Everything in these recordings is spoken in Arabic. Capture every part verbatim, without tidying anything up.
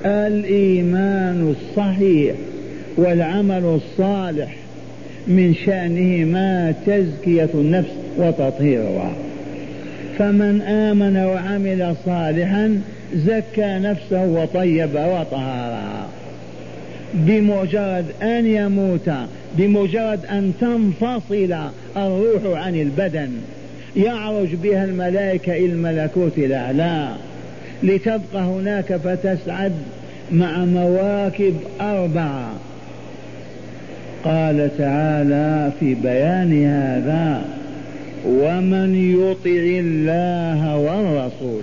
الإيمان الصحيح والعمل الصالح من شأنهما تزكية النفس وتطهيرها. فمن آمن وعمل صالحا زكى نفسه وطيبها وطهرها. بمجرد أن يموت، بمجرد أن تنفصل الروح عن البدن، يعرج بها الملائكة إلى الملكوت الأعلى لتبقى هناك فتسعد مع مواكب أربعة. قال تعالى في بيان هذا: ومن يطع الله والرسول.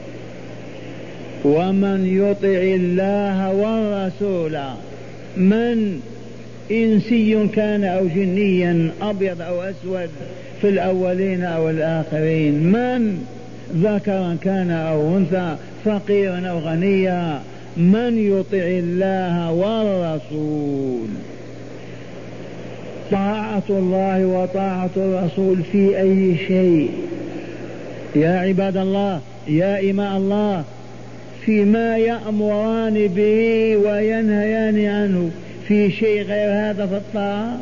ومن يطع الله والرسول، من إنسي كان أو جنيا، أبيض أو أسود، في الأولين أو الآخرين، من ذكرا كان أو أنثى، فقيرا أو غنيا، من يطع الله والرسول. طاعة الله وطاعة الرسول في أي شيء يا عباد الله، يا إماء الله، فيما يأمران به وينهيان عنه، في شيء غير هذا في الطاعة؟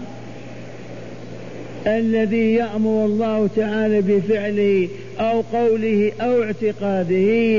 الذي يأمر الله تعالى بفعله أو قوله أو اعتقاده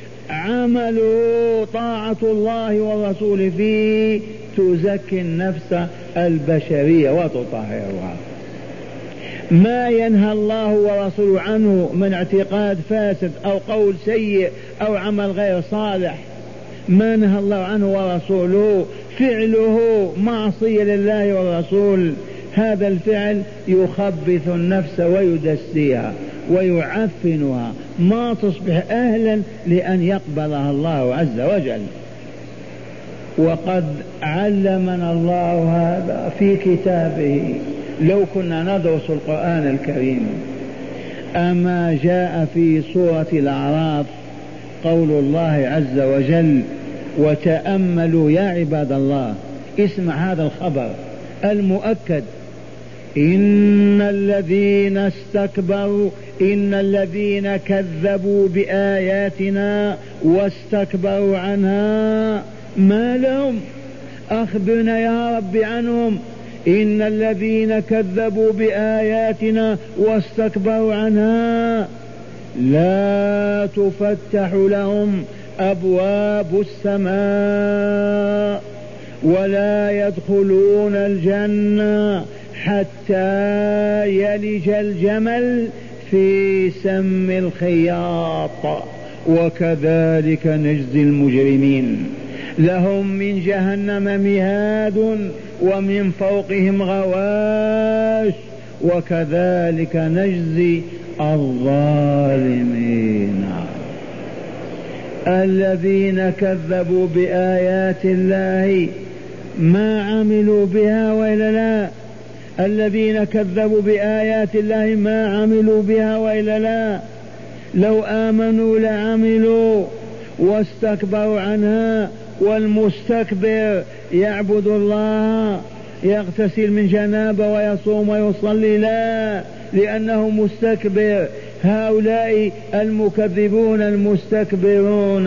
عمله طاعة الله والرسول فيه تزكي النفس البشرية وتطهرها. ما ينهى الله ورسوله عنه من اعتقاد فاسد أو قول سيء أو عمل غير صالح، ما نهى الله عنه ورسوله، فعله معصية لله والرسول، هذا الفعل يخبث النفس ويدسيها ويعفنها، ما تصبح أهلا لأن يقبلها الله عز وجل. وقد علمنا الله هذا في كتابه، لو كنا ندرس القرآن الكريم. أما جاء في سورة الأعراف قول الله عز وجل: وتأملوا يا عباد الله، اسمع هذا الخبر المؤكد: إن الذين استكبروا إن الذين كذبوا بآياتنا واستكبروا عنها ما لهم، أخبرنا يا رب عنهم. إن الذين كذبوا بآياتنا واستكبروا عنها لا تفتح لهم أبواب السماء ولا يدخلون الجنة حتى يلج الجمل في سم الخياط وكذلك نجزي المجرمين. لهم من جهنم مهاد ومن فوقهم غواش وكذلك نجزي الظالمين. الذين كذبوا بآيات الله ما عملوا بها وإلا لا؟ الذين كذبوا بآيات الله ما عملوا بها وإلا لا؟ لو آمنوا لعملوا واستكبروا عنها. والمستكبر يعبد الله، يغتسل من جنابه ويصوم ويصلي، لا، لأنه مستكبر. هؤلاء المكذبون المستكبرون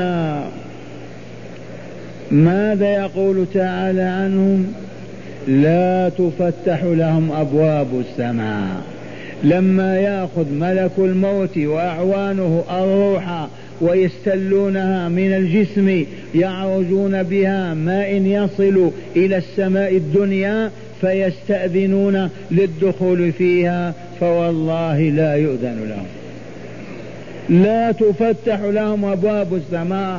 ماذا يقول تعالى عنهم؟ لا تفتح لهم أبواب السماء. لما يأخذ ملك الموت وأعوانه الروح ويستلونها من الجسم يعرجون بها ما إن يصلوا إلى السماء الدنيا فيستأذنون للدخول فيها، فوالله لا يؤذن لهم، لا تفتح لهم أبواب السماء.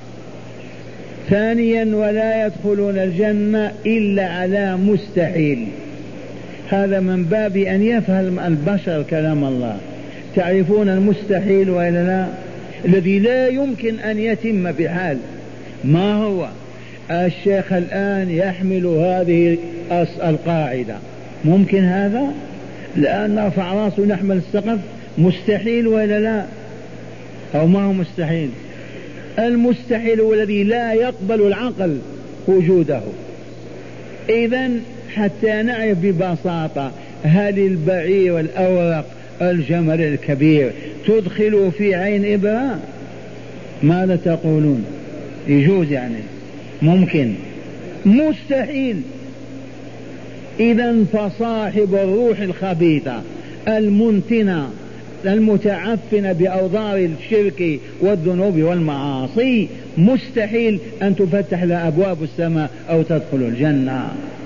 ثانيا ولا يدخلون الجنة إلا على مستحيل. هذا من باب أن يفهم البشر كلام الله. تعرفون المستحيل وإلا لا؟ الذي لا يمكن أن يتم بحال. ما هو؟ الشيخ الآن يحمل هذه القاعدة، ممكن هذا؟ الآن نرفع راسه نحمل السقف، مستحيل وإلا لا؟ أو ما هو مستحيل؟ المستحيل هو الذي لا يقبل العقل وجوده. إذن حتى نعرف ببساطة، هل البعير الأورق الجمل الكبير تدخل في عين إبرة؟ ماذا تقولون؟ يجوز يعني ممكن مستحيل. إذا فصاحب الروح الخبيثة المنتنة المتعفنة بأوضار الشرك والذنوب والمعاصي مستحيل أن تفتح له أبواب السماء أو تدخل الجنة.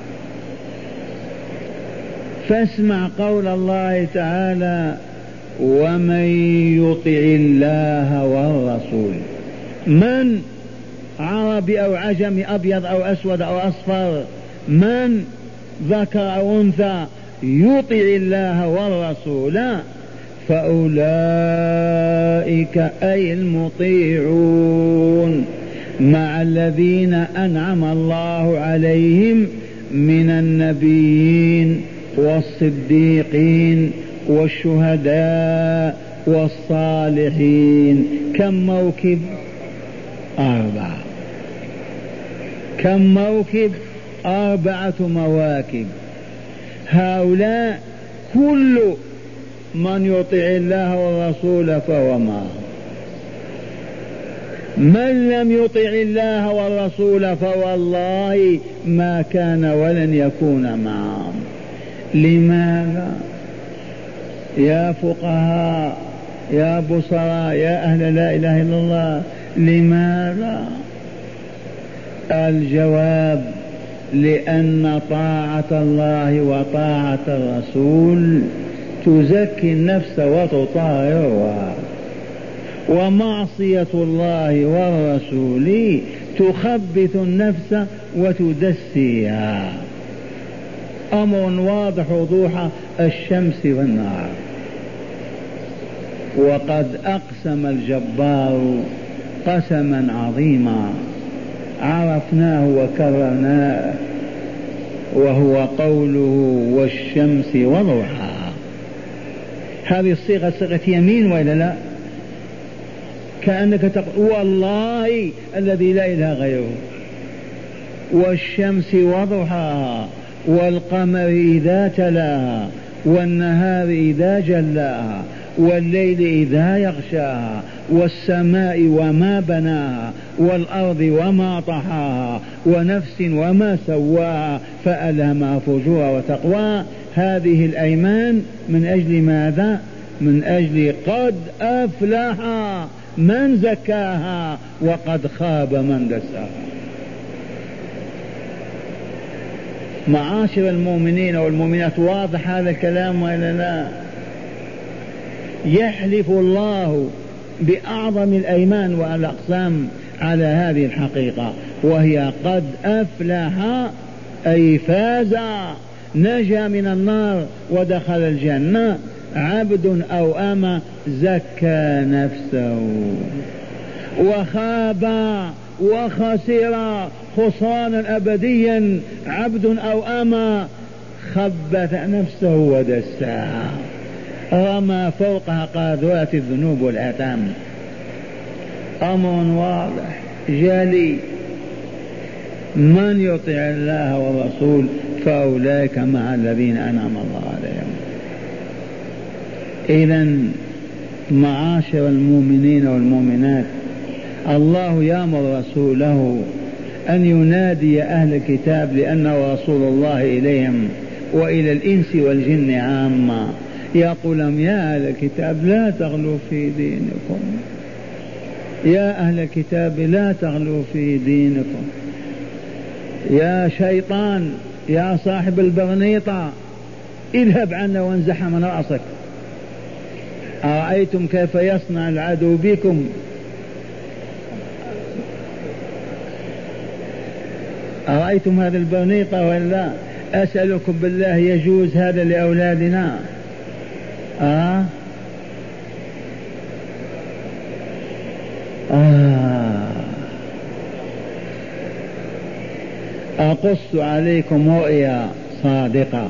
فاسمع قول الله تعالى: ومن يطع الله والرسول. من؟ عربي أو عجمي، أبيض أو أسود أو أصفر، من؟ ذكر أو أنثى، يطع الله والرسول فأولئك أي المطيعون مع الذين أنعم الله عليهم من النبيين والصديقين والشهداء والصالحين. كم موكب؟ أربعة. كم موكب؟ أربعة مواكب. هؤلاء كل من يطع الله والرسول فهو معه، من لم يطع الله والرسول فوالله ما كان ولن يكون معهم. لماذا؟ يا فقهاء، يا بصراء، يا أهل لا إله إلا الله، لماذا؟ الجواب: لأن طاعة الله وطاعة الرسول تزكي النفس وتطهرها، ومعصية الله والرسول تخبث النفس وتدسيها. أمر واضح وضوح الشمس والنهار. وقد أقسم الجبار قسما عظيما عرفناه وكررناه، وهو قوله: والشمس وضحاها. هذه الصيغة صيغة يمين ولا لا؟ كأنك تقول والله الذي لا إله غيره. والشمس وضحاها، والقمر إذا تلاها، والنهار إذا جلاها، والليل إذا يغشاها، والسماء وما بناها، والأرض وما طحاها، ونفس وما سواها فألهمها فجورها وتقواها. هذه الأيمان من أجل ماذا؟ من أجل قد أفلح من زكاها وقد خاب من دساها. معاشر المؤمنين والمؤمنات، واضح هذا الكلام ولا لا؟ يحلف الله بأعظم الأيمان والأقسام على هذه الحقيقة، وهي قد أفلح أي فاز، نجا من النار ودخل الجنة، عبد أو أمة زكى نفسه. وخاب وخسر خسرانا أبديا عبد أو أمة خبث نفسه ودساها، رمى فوقها قاذورات الذنوب والآثام. أمر واضح جلي. من يطع الله والرسول فأولئك مع الذين أنعم الله عليهم. إذن معاشر المؤمنين والمؤمنات، الله يأمر رسوله أن ينادي أهل الكتاب لأنه رسول الله إليهم وإلى الإنس والجن عامة، يقول لهم: يا أهل الكتاب لا تغلوا في دينكم، يا أهل الكتاب لا تغلوا في دينكم، يا شيطان، يا صاحب البرنيطة، اذهب عنا وانزح من رأسك. أرأيتم كيف يصنع العدو بكم؟ أرأيتم هذا البرنيطة ولا؟ أسألكم بالله، يجوز هذا لأولادنا؟ آه؟ آه. أقص عليكم رؤيا صادقة.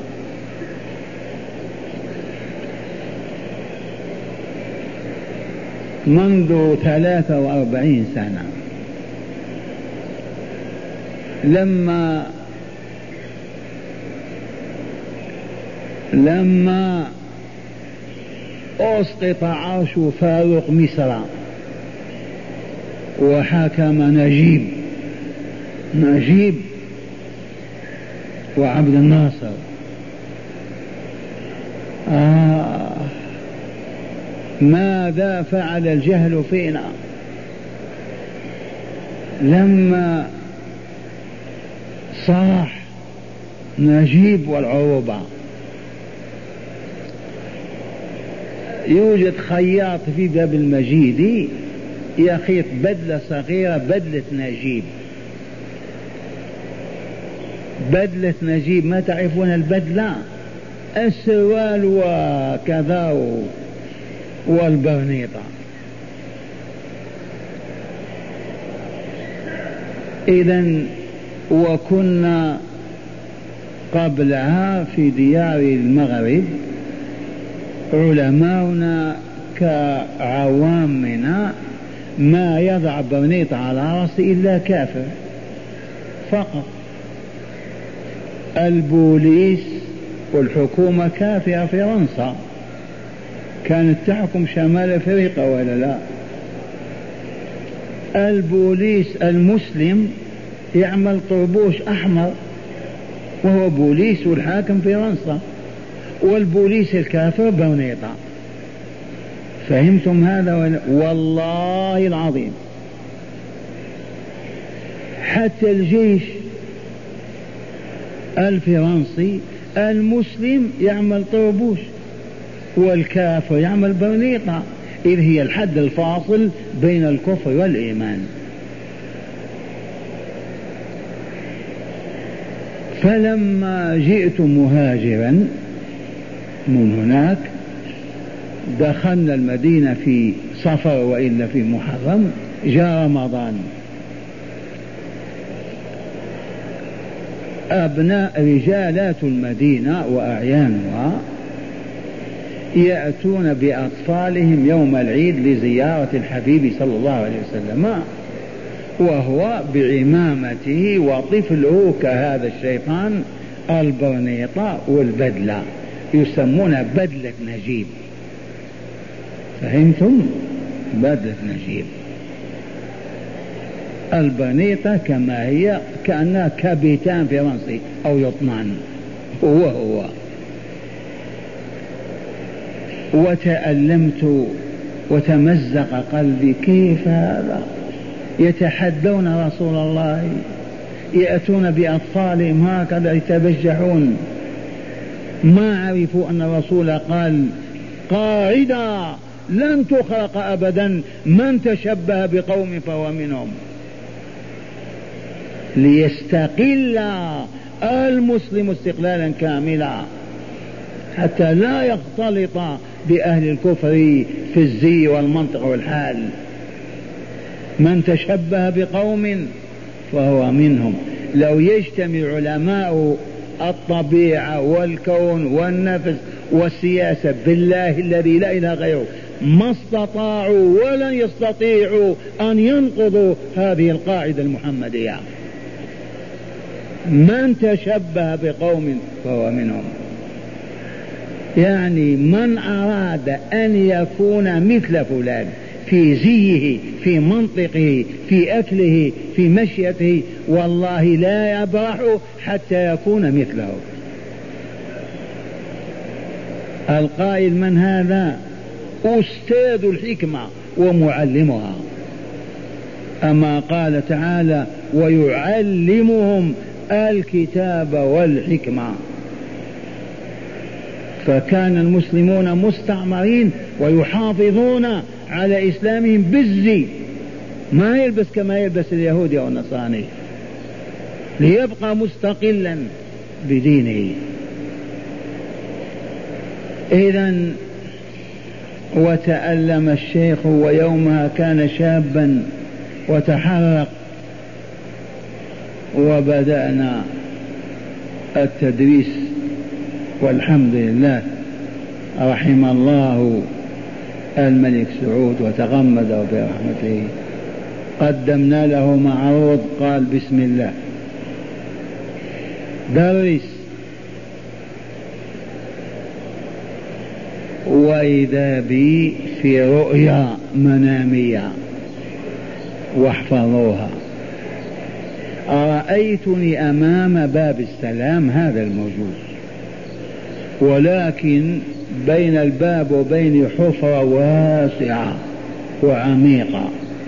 منذ ثلاثة وأربعين سنة لما لما أسقط عرش فاروق مصر وحكم نجيب نجيب وعبد الناصر. آه ماذا فعل الجهل فينا لما صاح نجيب والعروبة؟ يوجد خياط في باب المجيد يخيط بدلة صغيرة، بدلة نجيب، بدلة نجيب، ما تعرفون البدلة؟ السروال وكذا والبرنيطة. إذن وكنا قبلها في ديار المغرب علماؤنا كعوامنا ما يضع برنيط على رأسه إلا كافر فقط. البوليس والحكومة كافرة فرنسا كانت تحكم شمال أفريقيا ولا لا؟ البوليس المسلم يعمل طربوش أحمر وهو بوليس والحاكم فرنسا، والبوليس الكافر برنيطة. فهمتم هذا ولا؟ والله العظيم حتى الجيش الفرنسي المسلم يعمل طربوش والكافر يعمل برنيطة، إذ هي الحد الفاصل بين الكفر والإيمان. فلما جئت مهاجرا من هناك دخلنا المدينة في صفر وإلا في محرم، جاء رمضان، أبناء رجالات المدينة وأعيانها يأتون بأطفالهم يوم العيد لزيارة الحبيب صلى الله عليه وسلم، وهو بعمامته وطفله كهذا الشيطان البرنيطة والبدلة، يسمون بدلة نجيب. فهمتم؟ بدلة نجيب. البرنيطة كما هي كأنها كابيتان فرنسي أو يطمان، هو هو. وتألمت وتمزق قلبي، كيف هذا؟ يتحدون رسول الله، يأتون بأطفالهم هكذا يتبجحون. ما عرفوا أن الرسول قال قاعدة لن تخلق أبدا من تشبه بقوم فهو منهم، ليستقل المسلم استقلالا كاملا حتى لا يختلط بأهل الكفر في الزي والمنطق والحال. من تشبه بقوم فهو منهم. لو يجتمع علماء الطبيعة والكون والنفس والسياسة بالله الذي لا إله غيره ما استطاعوا ولن يستطيعوا أن ينقضوا هذه القاعدة المحمدية. من تشبه بقوم فهو منهم، يعني من أراد أن يكون مثل فلان في زيه، في منطقه، في أكله، في مشيته، والله لا يبرح حتى يكون مثله. القائل من هذا؟ أستاذ الحكمة ومعلمها. أما قال تعالى ويعلمهم الكتاب والحكمة. فكان المسلمون مستعمرين ويحافظون على إسلامهم بالزي، ما يلبس كما يلبس اليهودي أو النصراني، ليبقى مستقلا بدينه. إذن وتألم الشيخ ويومها كان شابا وتحرق، وبدأنا التدريس والحمد لله. رحم الله الملك سعود وتغمده برحمته. قدمنا له معروض، قال بسم الله درس. وإذا بي في رؤيا منامية واحفظوها. أرأيتني أمام باب السلام هذا الموجود، ولكن بين الباب وبين حفرة واسعة وعميقة،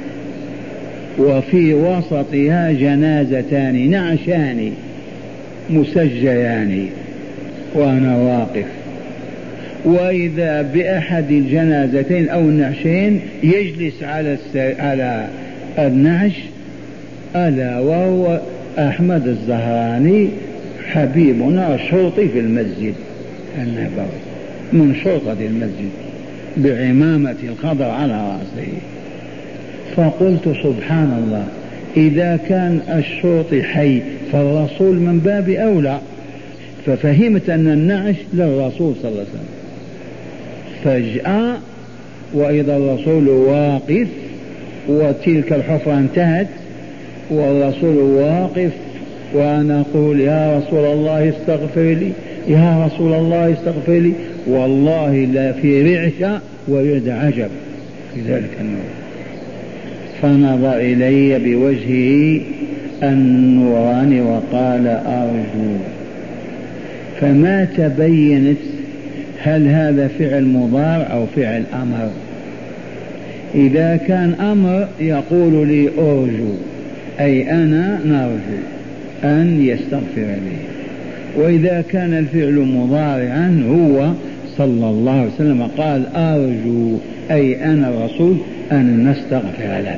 وفي وسطها جنازتان نعشان مسجيان وأنا واقف، وإذا بأحد الجنازتين أو النعشين يجلس على على النعش ألا وهو أحمد الزهراني حبيبنا الشرطي في المسجد النبوي من شرطة المسجد بعمامة الخضر على رأسه. فقلت سبحان الله، إذا كان الشرطي حي فالرسول من باب أولى. ففهمت أن النعش للرسول صلى الله عليه وسلم. فجأة وإذا الرسول واقف وتلك الحفرة انتهت والرسول واقف، وأنا أقول يا رسول الله استغفر لي، يا رسول الله استغفر لي، والله لا في رعشة ويد عجب في ذلك النور. فنظر إلي بوجهه النوراني وقال أرجو. فما تبينت هل هذا فعل مضارع أو فعل أمر. إذا كان أمر يقول لي أرجو أي أنا نرجو أن يستغفر لي، وإذا كان الفعل مضارعا هو صلى الله عليه وسلم قال أرجو أي أنا الرسول أن نستغفر لك.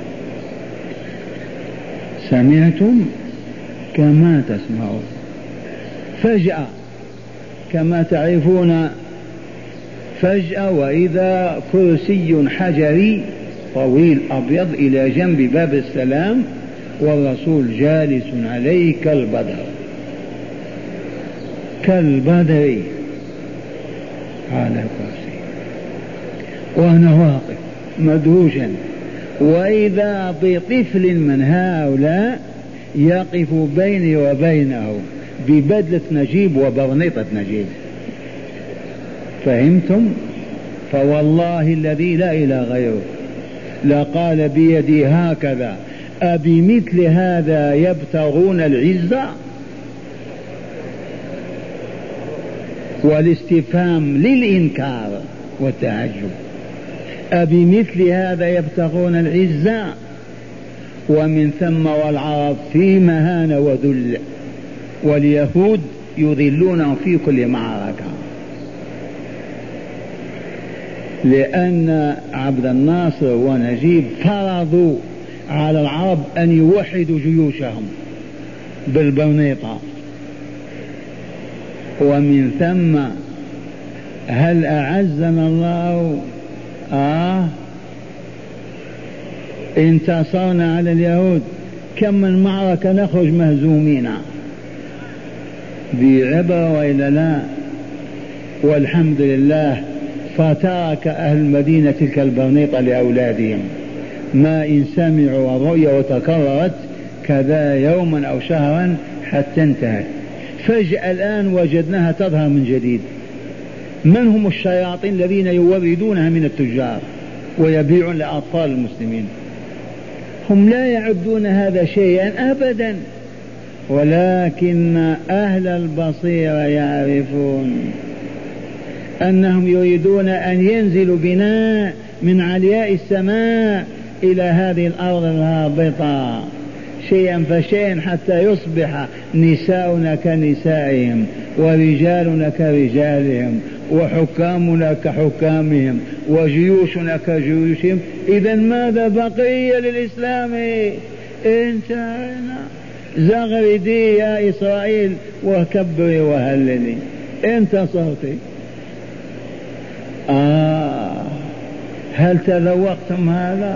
سمعتم كما تسمعون. فجأة كما تعرفون فجأة وإذا كرسي حجري طويل أبيض إلى جنب باب السلام والرسول جالس عليه كالبدر كالبدر على الكرسي، وأنا واقف مدهوشا، وإذا بطفل من هؤلاء يقف بيني وبينه ببدلة نجيب وبرنيطة نجيب. فهمتم؟ فوالله الذي لا إله غيره لقال بيدي هكذا أبمثل هذا يبتغون العزة؟ والاستفهام للإنكار والتعجب. أبمثل هذا يبتغون العزة؟ ومن ثم والعرب في مهانة وذل، واليهود يذلونهم في كل معركة، لأن عبد الناصر ونجيب فرضوا على العرب أن يوحدوا جيوشهم بالبرنيطة. ومن ثم هل أعزنا الله؟ آه انتصرنا على اليهود، كم من معركة نخرج مهزومين بعبرة وإلا لا؟ والحمد لله فترك أهل المدينة تلك البرنيطة لأولادهم، ما إن سمعوا الرؤيا وتكررت كذا يوما أو شهرا حتى انتهت. فجأة الآن وجدناها تظهر من جديد. من هم الشياطين الذين يوردونها من التجار ويبيعون لأطفال المسلمين؟ هم لا يعدون هذا شيئا أبدا، ولكن أهل البصيرة يعرفون أنهم يريدون أن ينزلوا بنا من علياء السماء إلى هذه الأرض الهابطة شيئا فشيئا حتى يصبح نساؤنا كنسائهم ورجالنا كرجالهم وحكامنا كحكامهم وجيوشنا كجيوشهم. إذا ماذا بقي للإسلام؟ انتهينا. زغردي يا إسرائيل وكبري وهللي، انتصرتي. آه هل تذوقتم هذا؟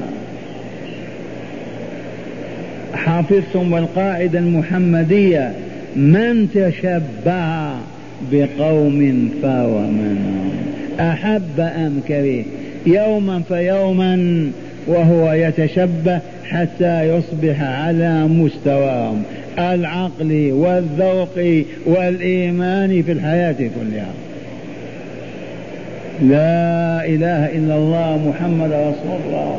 حافظتم القاعدة المحمدية من تشبه بقوم فهو منهم، أحب أم كره، يوما فيوما وهو يتشبه حتى يصبح على مستواهم العقل والذوق والإيمان في الحياة كلها. لا إله إلا الله محمد رسول الله.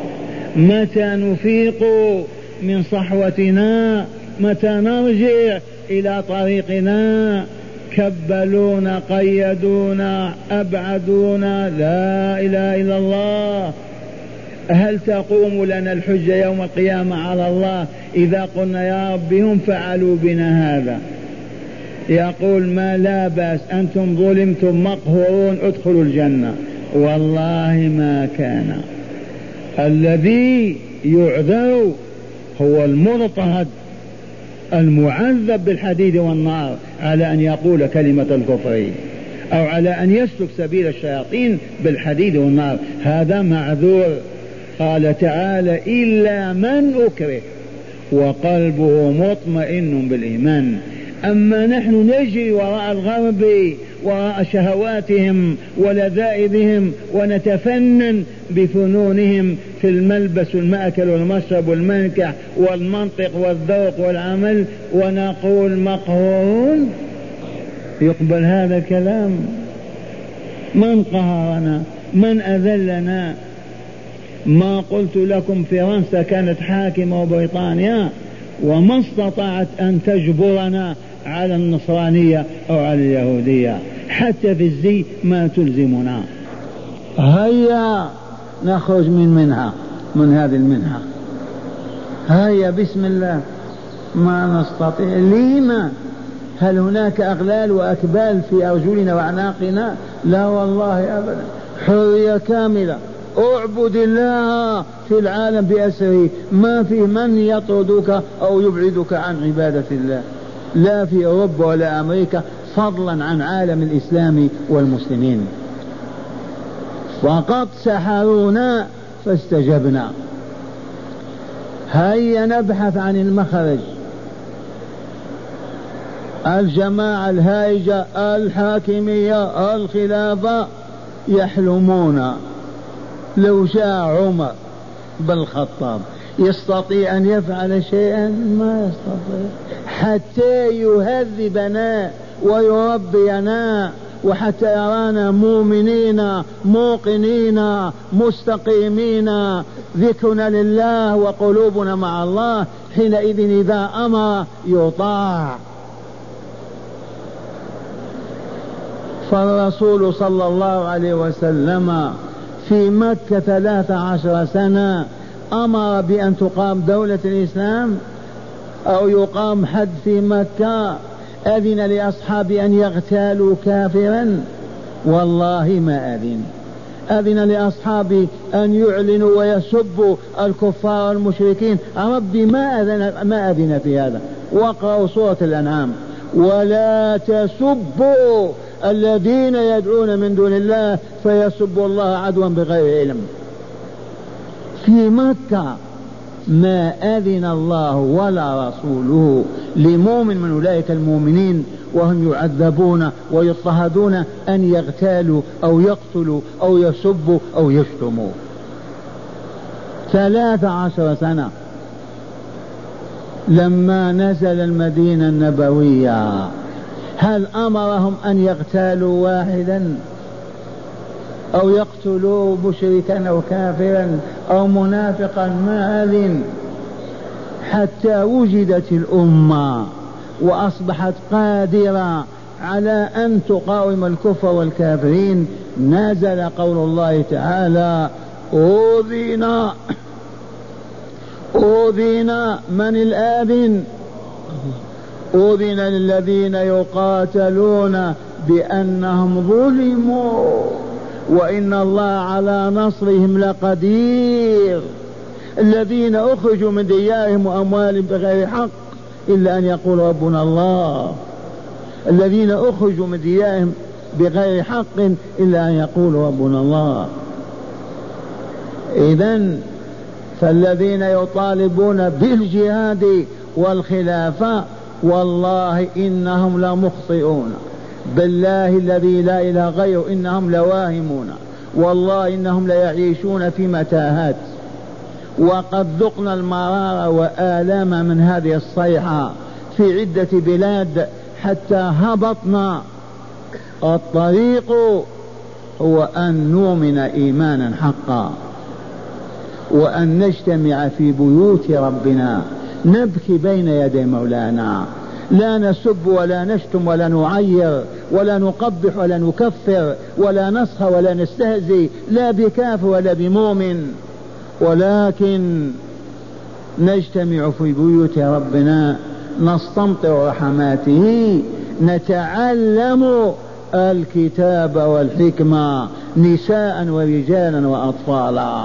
متى نفيق من صحوتنا؟ متى نرجع إلى طريقنا؟ كبلونا، قيدونا، أبعدونا، لا إله إلا الله. هل تقوم لنا الحجة يوم القيامة على الله إذا قلنا يا رب هم فعلوا بنا هذا؟ يقول ما لا بأس، أنتم ظلمتم مقهورون، ادخلوا الجنة. والله ما كان. الذي يعذر هو المضطهد المعذب بالحديد والنار على أن يقول كلمة الكفر أو على أن يسلك سبيل الشياطين بالحديد والنار، هذا معذور. قال تعالى إلا من أكره وقلبه مطمئن بالإيمان. أما نحن نجري وراء الغرب وراء شهواتهم ولذائذهم ونتفنن بفنونهم في الملبس والمأكل والمشرب والمنكح والمنطق والذوق والعمل ونقول مقهورون؟ يقبل هذا الكلام؟ من قهرنا؟ من أذلنا؟ ما قلت لكم فرنسا كانت حاكمة وبريطانيا وما استطاعت أن تجبرنا على النصرانية أو على اليهودية، حتى في الزي ما تلزمنا. هيا نخرج من منها، من هذه المنحة، هيا بسم الله. ما نستطيع. لما؟ هل هناك أغلال وأكبال في أرجلنا وأعناقنا؟ لا والله أبدا. حرية كاملة، اعبد الله في العالم بأسره، ما في من يطردك أو يبعدك عن عبادة الله، لا في أوروبا ولا أمريكا، فضلا عن عالم الإسلام والمسلمين. فقط سحرونا فاستجبنا. هيا نبحث عن المخرج. الجماعة الهائجة الحاكمية الخلافة يحلمون لو شاء عمر بن الخطاب يستطيع أن يفعل شيئا، ما يستطيع، حتى يهذبنا ويربينا وحتى يرانا مؤمنين موقنين مستقيمين، ذكرنا لله وقلوبنا مع الله، حينئذ إذا أمر يطاع. فالرسول صلى الله عليه وسلم في مكة ثلاث عشر سنة أمر بأن تقام دولة الإسلام أو يقام حد في مكة، أذن لأصحاب أن يغتالوا كافرا؟ والله ما أذن. أذن لأصحاب أن يعلنوا ويسبوا الكفار المشركين؟ ربي ما أذن, ما أذن في هذا. وقرأوا سورة الأنعام: ولا تسبوا الذين يدعون من دون الله فيسبوا الله عدوا بغير علم. في مكة ما أذن الله ولا رسوله لمؤمن من أولئك المؤمنين وهم يعذبون ويضطهدون أن يغتالوا أو يقتلوا أو يسبوا أو يشتموا. ثلاث عشر سنة. لما نزل المدينة النبوية هل أمرهم أن يغتالوا واحدا أو يقتلوا مشركا أو كافرا أو منافقا؟ ما أذن. حتى وجدت الأمة وأصبحت قادرة على أن تقاوم الكفر والكافرين، نزل قول الله تعالى: أوذينا أوذينا. من الآذن؟ أذن للذين يقاتلون بأنهم ظلموا وإن الله على نصرهم لقدير. الذين أخرجوا من ديارهم وأموالهم بغير حق إلا أن يقول ربنا الله. الذين أخرجوا من ديارهم بغير حق إلا أن يقول ربنا الله. إذن فالذين يطالبون بالجهاد والخلافة والله إنهم لمخطئون، بالله الذي لا إله غيره إنهم لواهمون، والله إنهم ليعيشون في متاهات. وقد ذقنا المرار وآلام من هذه الصيحة في عدة بلاد حتى هبطنا. الطريق هو أن نؤمن إيمانا حقا وأن نجتمع في بيوت ربنا نبكي بين يدي مولانا، لا نسب ولا نشتم ولا نعير ولا نقبح ولا نكفر ولا نسخر ولا نستهزئ، لا بكافر ولا بمؤمن، ولكن نجتمع في بيوت ربنا نستمطر رحماته، نتعلم الكتاب والحكمة نساء ورجالا وأطفالا.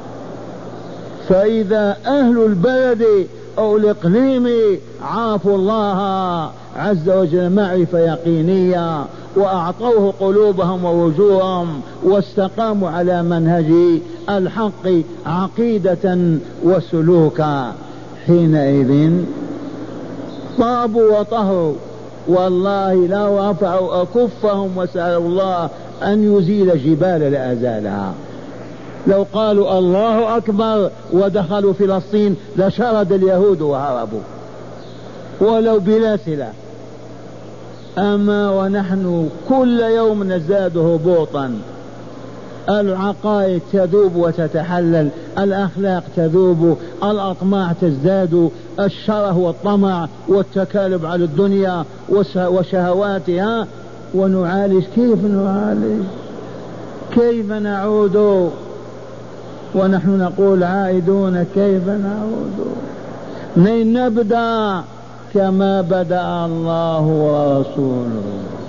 فإذا أهل البلد أو الإقليم عافوا الله عز وجل معرفة يقينية وأعطوه قلوبهم ووجوههم واستقاموا على منهج الحق عقيدة وسلوكا، حينئذ طابوا وطهروا، والله لا رفعوا أكفهم وسألوا الله أن يزيل جبال لأزالها. لو قالوا الله أكبر ودخلوا فلسطين لشرد اليهود وهربوا ولو بلا سلاح. أما ونحن كل يوم نزداد هبوطا، العقائد تذوب وتتحلل، الأخلاق تذوب، الأطماع تزداد، الشره والطمع والتكالب على الدنيا وشهواتها، ونعالج. كيف نعالج؟ كيف نعود ونحن نقول عائدون؟ كيف نعود؟ منين نبدأ؟ كما بدأ الله ورسوله،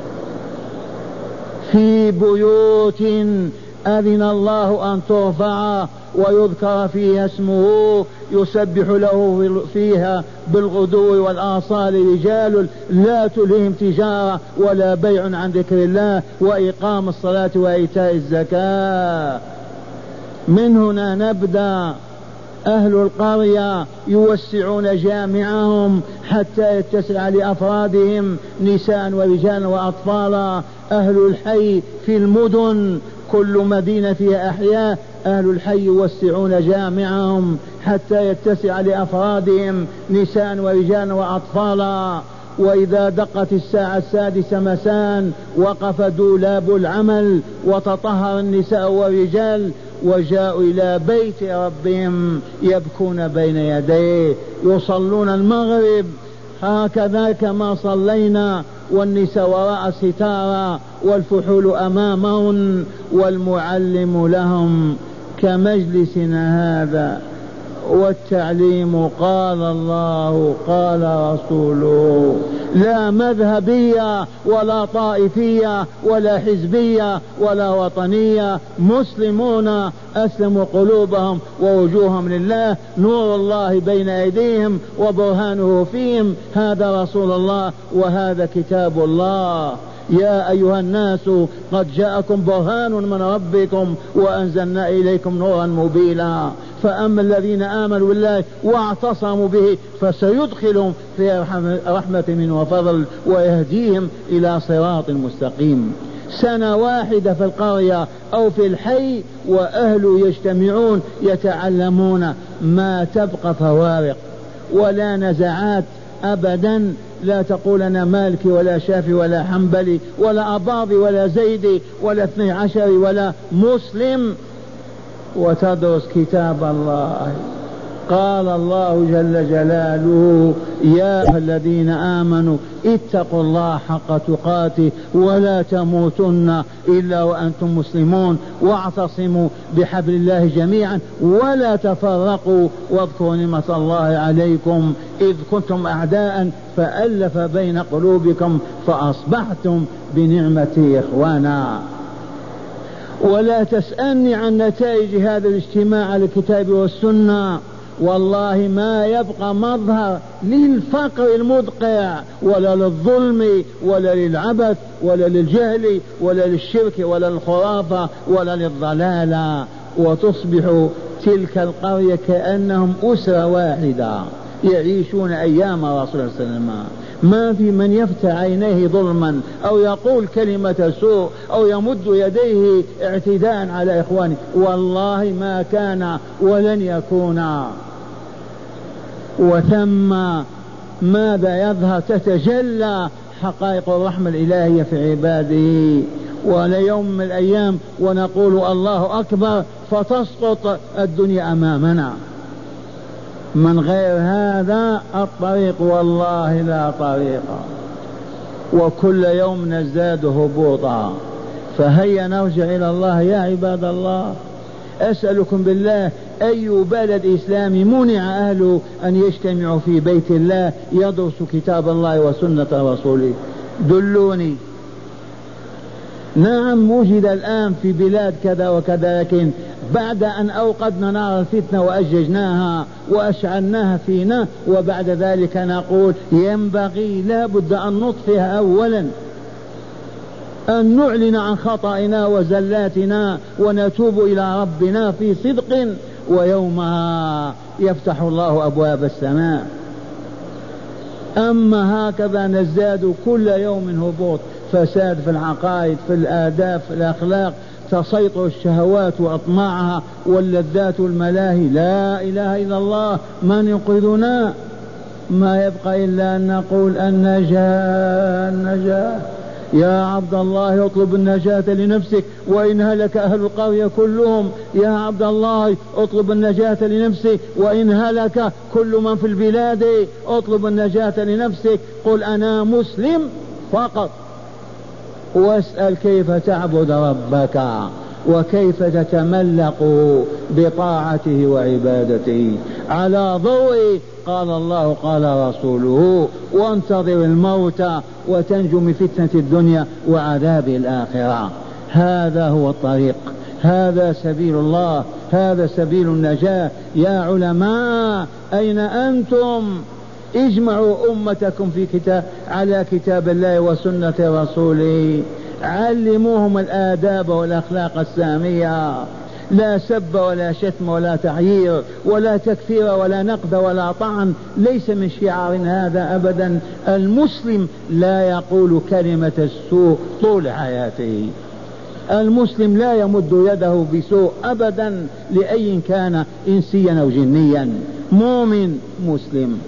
في بيوت أذن الله أن ترفع ويذكر فيها اسمه يسبح له فيها بالغدو والآصال رجال لا تلههم تجارة ولا بيع عن ذكر الله وإقام الصلاة وإيتاء الزكاة. من هنا نبدأ. أهل القرية يوسعون جامعهم حتى يتسع لأفرادهم نساء ورجال وأطفالا. أهل الحي في المدن كل مدينة فيها أحياء، أهل الحي يوسعون جامعهم حتى يتسع لأفرادهم نساء ورجال وأطفالا. وإذا دقت الساعة السادسة مساء وقف دولاب العمل وتطهر النساء والرجال وجاءوا إلى بيت ربهم يبكون بين يديه، يصلون المغرب هكذا كما صلينا، والنساء وراء ستارة والفحول أمامهن والمعلم لهم كمجلسنا هذا. والتعليم قال الله قال رسوله، لا مذهبية ولا طائفية ولا حزبية ولا وطنية، مسلمون أسلموا قلوبهم ووجوههم لله، نور الله بين أيديهم وبرهانه فيهم، هذا رسول الله وهذا كتاب الله. يا أيها الناس قد جاءكم برهان من ربكم وأنزلنا إليكم نورا مبينا. فأما الذين آمنوا بالله واعتصموا به فسيدخلهم في رحمة منه وفضل ويهديهم إلى صراط مستقيم. سنة واحدة في القرية أو في الحي وأهل يجتمعون يتعلمون، ما تبقى فوارق ولا نزعات أبدا. لا تقول أنا مالكي ولا شافي ولا حنبلي ولا أباضي ولا زيدي ولا اثني عشر ولا مسلم، وتدرس كتاب الله. قال الله جل جلاله يا أيها الذين آمنوا اتقوا الله حق تقاته ولا تموتن إلا وأنتم مسلمون واعتصموا بحبل الله جميعا ولا تفرقوا واذكروا نعمة الله عليكم إذ كنتم أعداء فألف بين قلوبكم فأصبحتم بنعمته إخوانا. ولا تسألني عن نتائج هذا الاجتماع على الكتاب والسنة، والله ما يبقى مظهر للفقر المدقع ولا للظلم ولا للعبث ولا للجهل ولا للشرك ولا للخرافة ولا للضلالة، وتصبح تلك القرية كأنهم أسرة واحدة يعيشون أيام رسول الله صلى الله عليه وسلم، ما في من يفتح عينيه ظلما أو يقول كلمة سوء أو يمد يديه اعتداء على إخوانه، والله ما كان ولن يكون. وثم ماذا يظهر؟ تتجلى حقائق الرحمة الإلهية في عباده، وليوم من الأيام ونقول الله أكبر فتسقط الدنيا أمامنا. من غير هذا الطريق والله لا طريق، وكل يوم نزداد هبوطا. فهيا نرجع إلى الله يا عباد الله. أسألكم بالله أي بلد إسلامي منع أهله أن يجتمعوا في بيت الله يدرسوا كتاب الله وسنة رسوله؟ دلوني. نعم وجد الآن في بلاد كذا وكذا، لكن بعد أن أوقدنا نار الفتنة وأججناها وأشعلناها فينا، وبعد ذلك نقول ينبغي لا بد أن نطفئها أولا، أن نعلن عن خطأنا وزلاتنا ونتوب إلى ربنا في صدق، ويومها يفتح الله أبواب السماء. أما هكذا نزداد كل يوم هبوط، فساد في العقائد، في الآداب، في الأخلاق، تسيطر الشهوات وأطماعها واللذات والملاهي. لا إله إلا الله. من ينقذنا؟ ما يبقى إلا أن نقول النجاة النجاة. يا عبد الله اطلب النجاة لنفسك وإن هلك أهل القرية كلهم. يا عبد الله اطلب النجاة لنفسك وإن هلك كل من في البلاد. اطلب النجاة لنفسك، قل أنا مسلم فقط، واسأل كيف تعبد ربك وكيف تتملق بطاعته وعبادته على ضوء قال الله قال رسوله، وانتظر الموت وتنجو من فتنة الدنيا وعذاب الآخرة. هذا هو الطريق، هذا سبيل الله، هذا سبيل النجاة. يا علماء أين أنتم؟ اجمعوا أمتكم في كتاب على كتاب الله وسنة رسوله، علموهم الآداب والأخلاق السامية، لا سب ولا شتم ولا تعيير ولا تكفير ولا نقد ولا طعن، ليس من شعار هذا أبدا. المسلم لا يقول كلمة السوء طول حياته، المسلم لا يمد يده بسوء أبدا لأي كان إنسيا أو جنيا، مؤمن مسلم.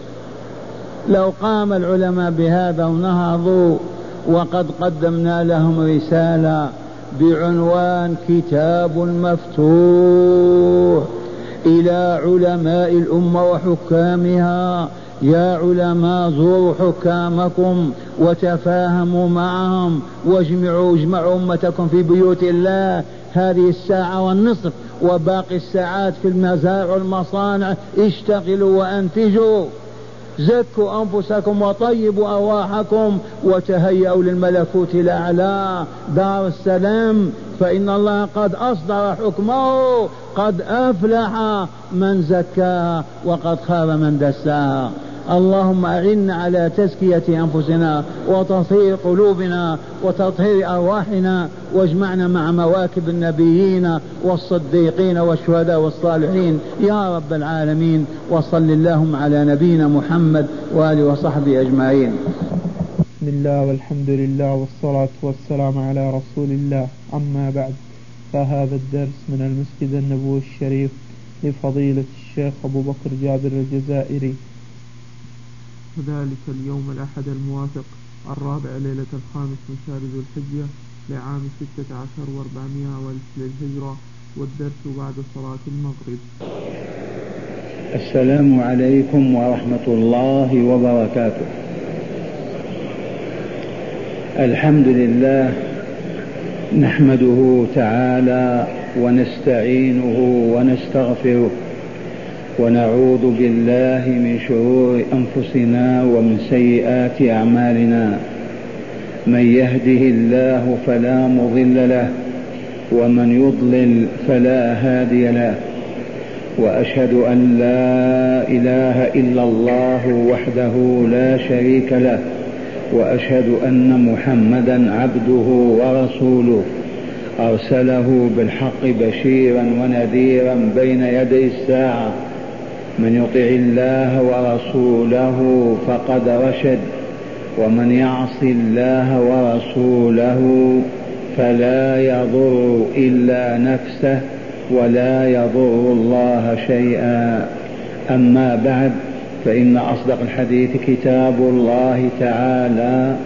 لو قام العلماء بهذا ونهضوا، وقد قدمنا لهم رسالة بعنوان كتاب مفتوح إلى علماء الأمة وحكامها. يا علماء زوروا حكامكم وتفاهموا معهم، واجمعوا اجمعوا أمتكم في بيوت الله هذه الساعة والنصف، وباقي الساعات في المزارع والمصانع اشتغلوا وأنتجوا. زكوا أنفسكم وطيبوا أرواحكم وتهيئوا للملكوت الأعلى دار السلام، فإن الله قد أصدر حكمه، قد أفلح من زكاها وقد خاب من دساها. اللهم أعنا على تزكية أنفسنا وتطهير قلوبنا وتطهير أرواحنا، واجمعنا مع مواكب النبيين والصديقين والشهداء والصالحين يا رب العالمين. وصل اللهم على نبينا محمد وآله وصحبه أجمعين. بسم الله والحمد لله والصلاة والسلام على رسول الله. أما بعد، فهذا الدرس من المسجد النبوي الشريف لفضيلة الشيخ أبو بكر جابر الجزائري، وذلك اليوم الأحد الموافق الرابع ليلة الخامس من شهر ذو الحجة لعام ستة عشر وأربعمائة والف للهجرة، والدرس بعد صلاة المغرب. السلام عليكم ورحمة الله وبركاته. الحمد لله نحمده تعالى ونستعينه ونستغفره، ونعوذ بالله من شرور أنفسنا ومن سيئات أعمالنا. من يهده الله فلا مضل له، ومن يضلل فلا هادي له، وأشهد أن لا إله إلا الله وحده لا شريك له، وأشهد أن محمدا عبده ورسوله أرسله بالحق بشيرا ونذيرا بين يدي الساعة. من يطع الله ورسوله فقد رشد، ومن يعص الله ورسوله فلا يضر إلا نفسه ولا يضر الله شيئا. أما بعد، فإن أصدق الحديث كتاب الله تعالى،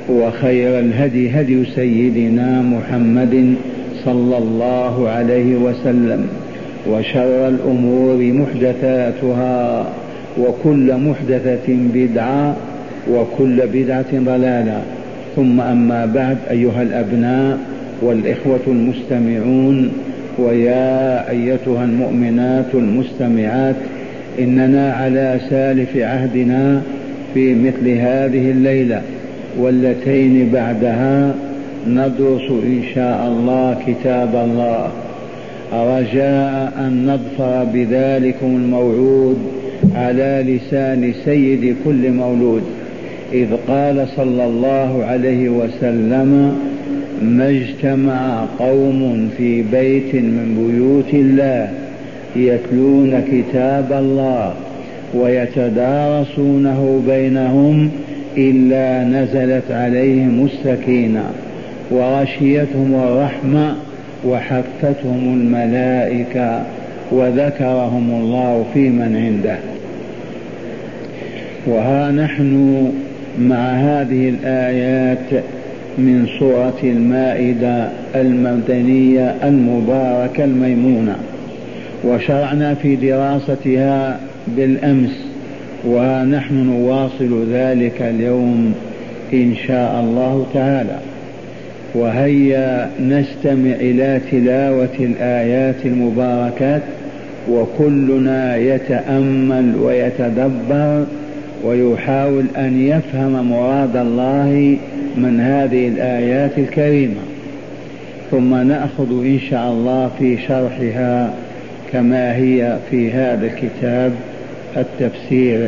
وخير الهدي هدي سيدنا محمد صلى الله عليه وسلم، وشر الأمور محدثاتها، وكل محدثة بدعة، وكل بدعة ضلالة. ثم أما بعد، أيها الأبناء والإخوة المستمعون، ويا أيتها المؤمنات المستمعات، إننا على سالف عهدنا في مثل هذه الليلة واللتين بعدها ندرس إن شاء الله كتاب الله، رجاء أن نظفر بذلكم الموعود على لسان سيد كل مولود، إذ قال صلى الله عليه وسلم: ما اجتمع قوم في بيت من بيوت الله يتلون كتاب الله ويتدارسونه بينهم إلا نزلت عليهم السكينة وغشيتهم الرحمة وحفتهم الملائكة وذكرهم الله في من عنده. وها نحن مع هذه الآيات من سورة المائدة المدنية المباركة الميمونة، وشرعنا في دراستها بالأمس، ونحن نواصل ذلك اليوم إن شاء الله تعالى. وهيا نستمع إلى تلاوة الآيات المباركات، وكلنا يتأمل ويتدبر ويحاول أن يفهم مراد الله من هذه الآيات الكريمة، ثم نأخذ إن شاء الله في شرحها كما هي في هذا الكتاب التفسير.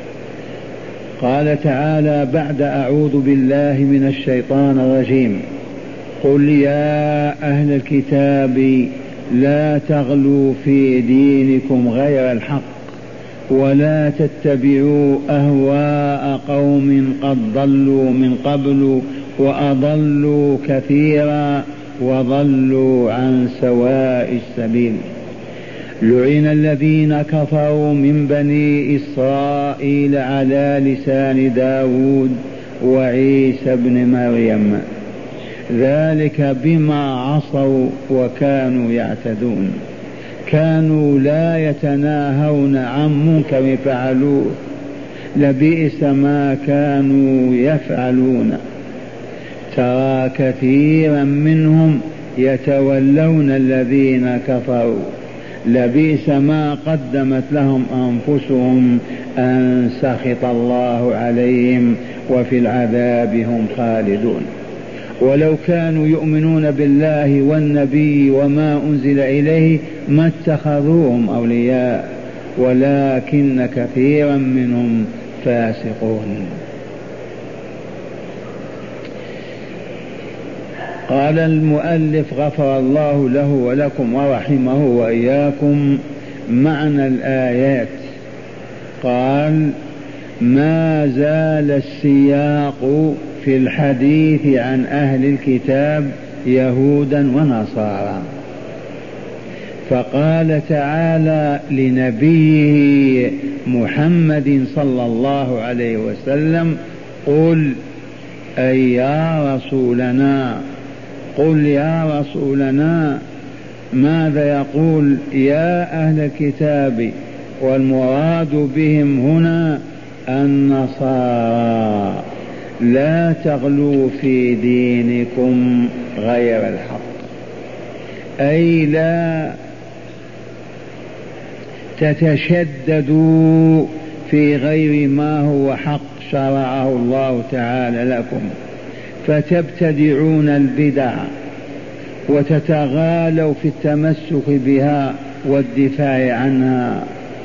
قال تعالى بعد: أعوذ بالله من الشيطان الرجيم: قل يا أهل الكتاب لا تغلوا في دينكم غير الحق، ولا تتبعوا أهواء قوم قد ضلوا من قبل وأضلوا كثيرا وضلوا عن سواء السبيل. لعن الذين كفروا من بني إسرائيل على لسان داود وعيسى بن مريم، ذلك بما عصوا وكانوا يعتدون، كانوا لا يتناهون عن منكر فعلوه، لبئس ما كانوا يفعلون. ترى كثيرا منهم يتولون الذين كفروا، لبئس ما قدمت لهم أنفسهم أن سخط الله عليهم وفي العذاب هم خالدون. ولو كانوا يؤمنون بالله والنبي وما أنزل إليه ما اتخذوهم أولياء، ولكن كثيرا منهم فاسقون. قال المؤلف غفر الله له ولكم ورحمه وإياكم معنى الآيات. قال: ما زال السياق في الحديث عن أهل الكتاب يهودا ونصارى، فقال تعالى لنبيه محمد صلى الله عليه وسلم: قل أي يا رسولنا، قل يا رسولنا. ماذا يقول؟ يا أهل الكتاب، والمراد بهم هنا النصارى، لا تغلوا في دينكم غير الحق، أي لا تتشددوا في غير ما هو حق شرعه الله تعالى لكم، فتبتدعون البدع وتتغالوا في التمسك بها والدفاع عنها.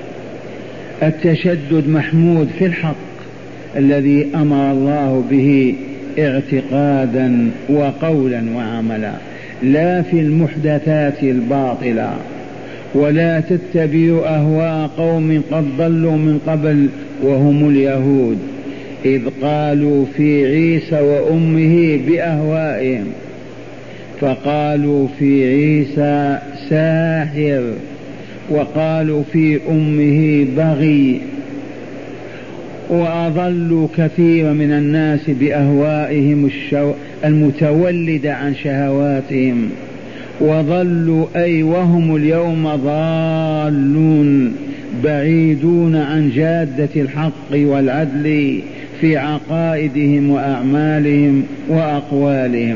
التشدد محمود في الحق الذي أمر الله به اعتقادا وقولا وعملا، لا في المحدثات الباطلة. ولا تتبعوا أهواء قوم قد ضلوا من قبل وهم اليهود، إذ قالوا في عيسى وأمه بأهوائهم، فقالوا في عيسى ساحر، وقالوا في أمه بغي، وأضلوا كثير من الناس بأهوائهم المتولدة عن شهواتهم، وضلوا أي وهم اليوم ضالون بعيدون عن جادة الحق والعدل في عقائدهم وأعمالهم وأقوالهم.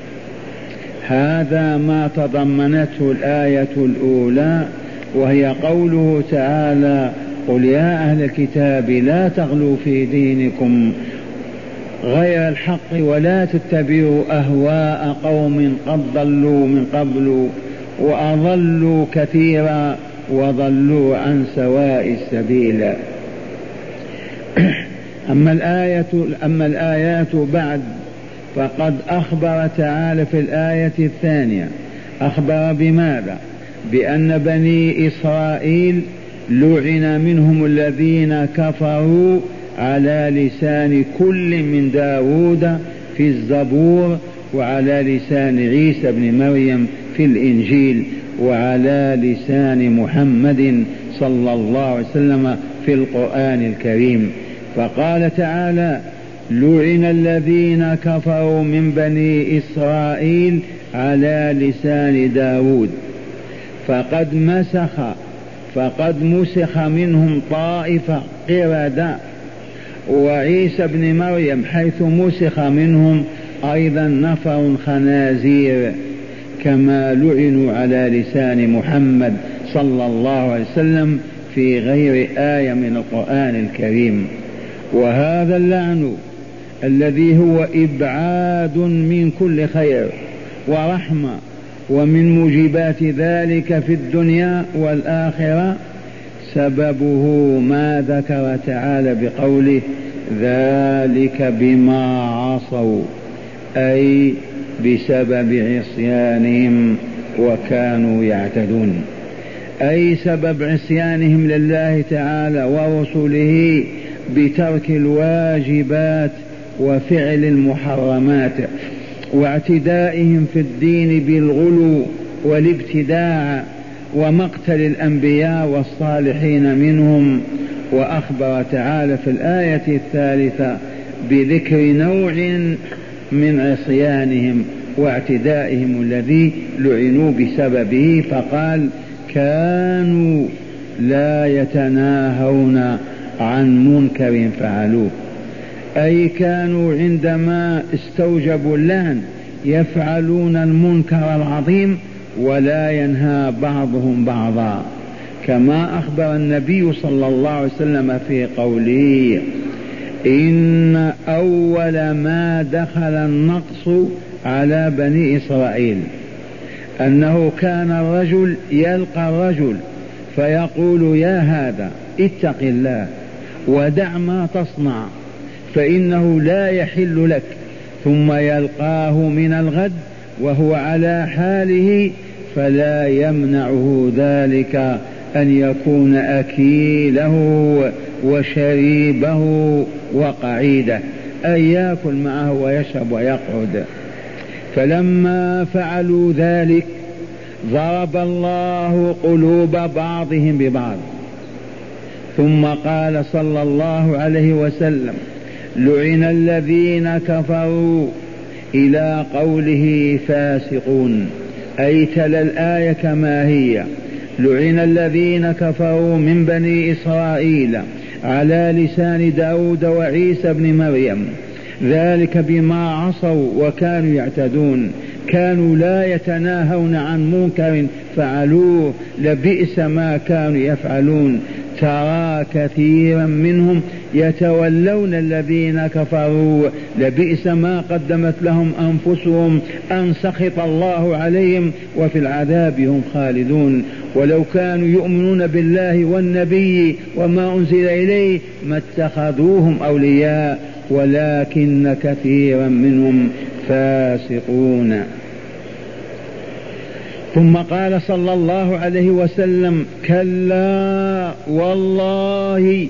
هذا ما تضمنته الآية الأولى، وهي قوله تعالى: قل يا أهل الكتاب لا تغلوا في دينكم غير الحق ولا تتبعوا أهواء قوم قد ضلوا من قبل وأضلوا كثيرا وضلوا عن سواء السبيل. أما الآية أما الآيات بعد فقد أخبر تعالى في الآية الثانية، أخبر بماذا؟ بأن بني إسرائيل لعن منهم الذين كفروا على لسان كل من داود في الزبور، وعلى لسان عيسى بن مريم في الإنجيل، وعلى لسان محمد صلى الله عليه وسلم في القرآن الكريم. فقال تعالى: لعن الذين كفروا من بني إسرائيل على لسان داود، فقد مسخ فقد مسخ منهم طائفة قردة، وعيسى بن مريم حيث مسخ منهم أيضا نفر خنازير، كما لعنوا على لسان محمد صلى الله عليه وسلم في غير آية من القرآن الكريم. وهذا اللعن الذي هو إبعاد من كل خير ورحمة، ومن موجبات ذلك في الدنيا والآخرة سببه ما ذكر تعالى بقوله: ذلك بما عصوا، أي بسبب عصيانهم وكانوا يعتدون، أي سبب عصيانهم لله تعالى ورسله بترك الواجبات وفعل المحرمات، واعتدائهم في الدين بالغلو والابتداع ومقتل الأنبياء والصالحين منهم. وأخبر تعالى في الآية الثالثة بذكر نوع من عصيانهم واعتدائهم الذي لعنوا بسببه، فقال: كانوا لا يتناهون عن منكر فعلوه، أي كانوا عندما استوجبوا اللعن يفعلون المنكر العظيم ولا ينهى بعضهم بعضا، كما أخبر النبي صلى الله عليه وسلم في قوله: إن أول ما دخل النقص على بني إسرائيل أنه كان الرجل يلقى الرجل فيقول: يا هذا اتق الله ودع ما تصنع فإنه لا يحل لك، ثم يلقاه من الغد وهو على حاله، فلا يمنعه ذلك أن يكون أكيله وشريبه وقعيده، أن يأكل معه ويشرب ويقعد. فلما فعلوا ذلك ضرب الله قلوب بعضهم ببعض. ثم قال صلى الله عليه وسلم: لعن الذين كفروا، إلى قوله فاسقون، أي تلا الآية كما هي: لعن الذين كفروا من بني إسرائيل على لسان داود وعيسى بن مريم، ذلك بما عصوا وكانوا يعتدون، كانوا لا يتناهون عن منكر فعلوه، لبئس ما كانوا يفعلون. ترى كثيرا منهم يتولون الذين كفروا، لبئس ما قدمت لهم أنفسهم أن سخط الله عليهم وفي العذاب هم خالدون. ولو كانوا يؤمنون بالله والنبي وما أنزل إليه ما اتخذوهم أولياء ولكن كثيرا منهم فاسقون. ثم قال صلى الله عليه وسلم: كلا والله.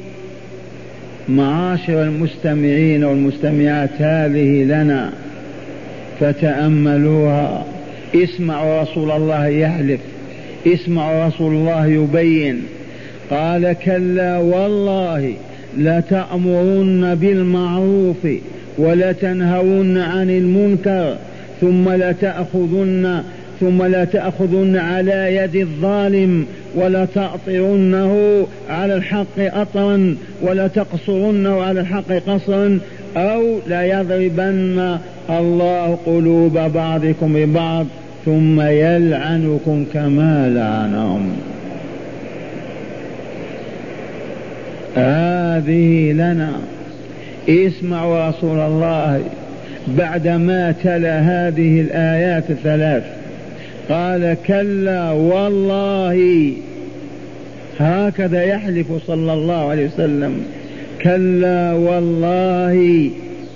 معاشر المستمعين والمستمعات، هذه لنا فتأملوها، اسمعوا رسول الله يحلف، اسمعوا رسول الله يبين. قال: كلا والله لتأمرن بالمعروف ولتنهون عن المنكر ثم لتأخذن ثم لا تأخذن على يد الظالم ولا تأطرنه على الحق أطرا ولا تقصرنه على الحق قصرا، أو لا يضربن الله قلوب بعضكم ببعض ثم يلعنكم كما لعنهم. هذه لنا. اسمعوا رسول الله بعدما تلا هذه الآيات الثلاث قال كلا والله، هكذا يحلف صلى الله عليه وسلم، كلا والله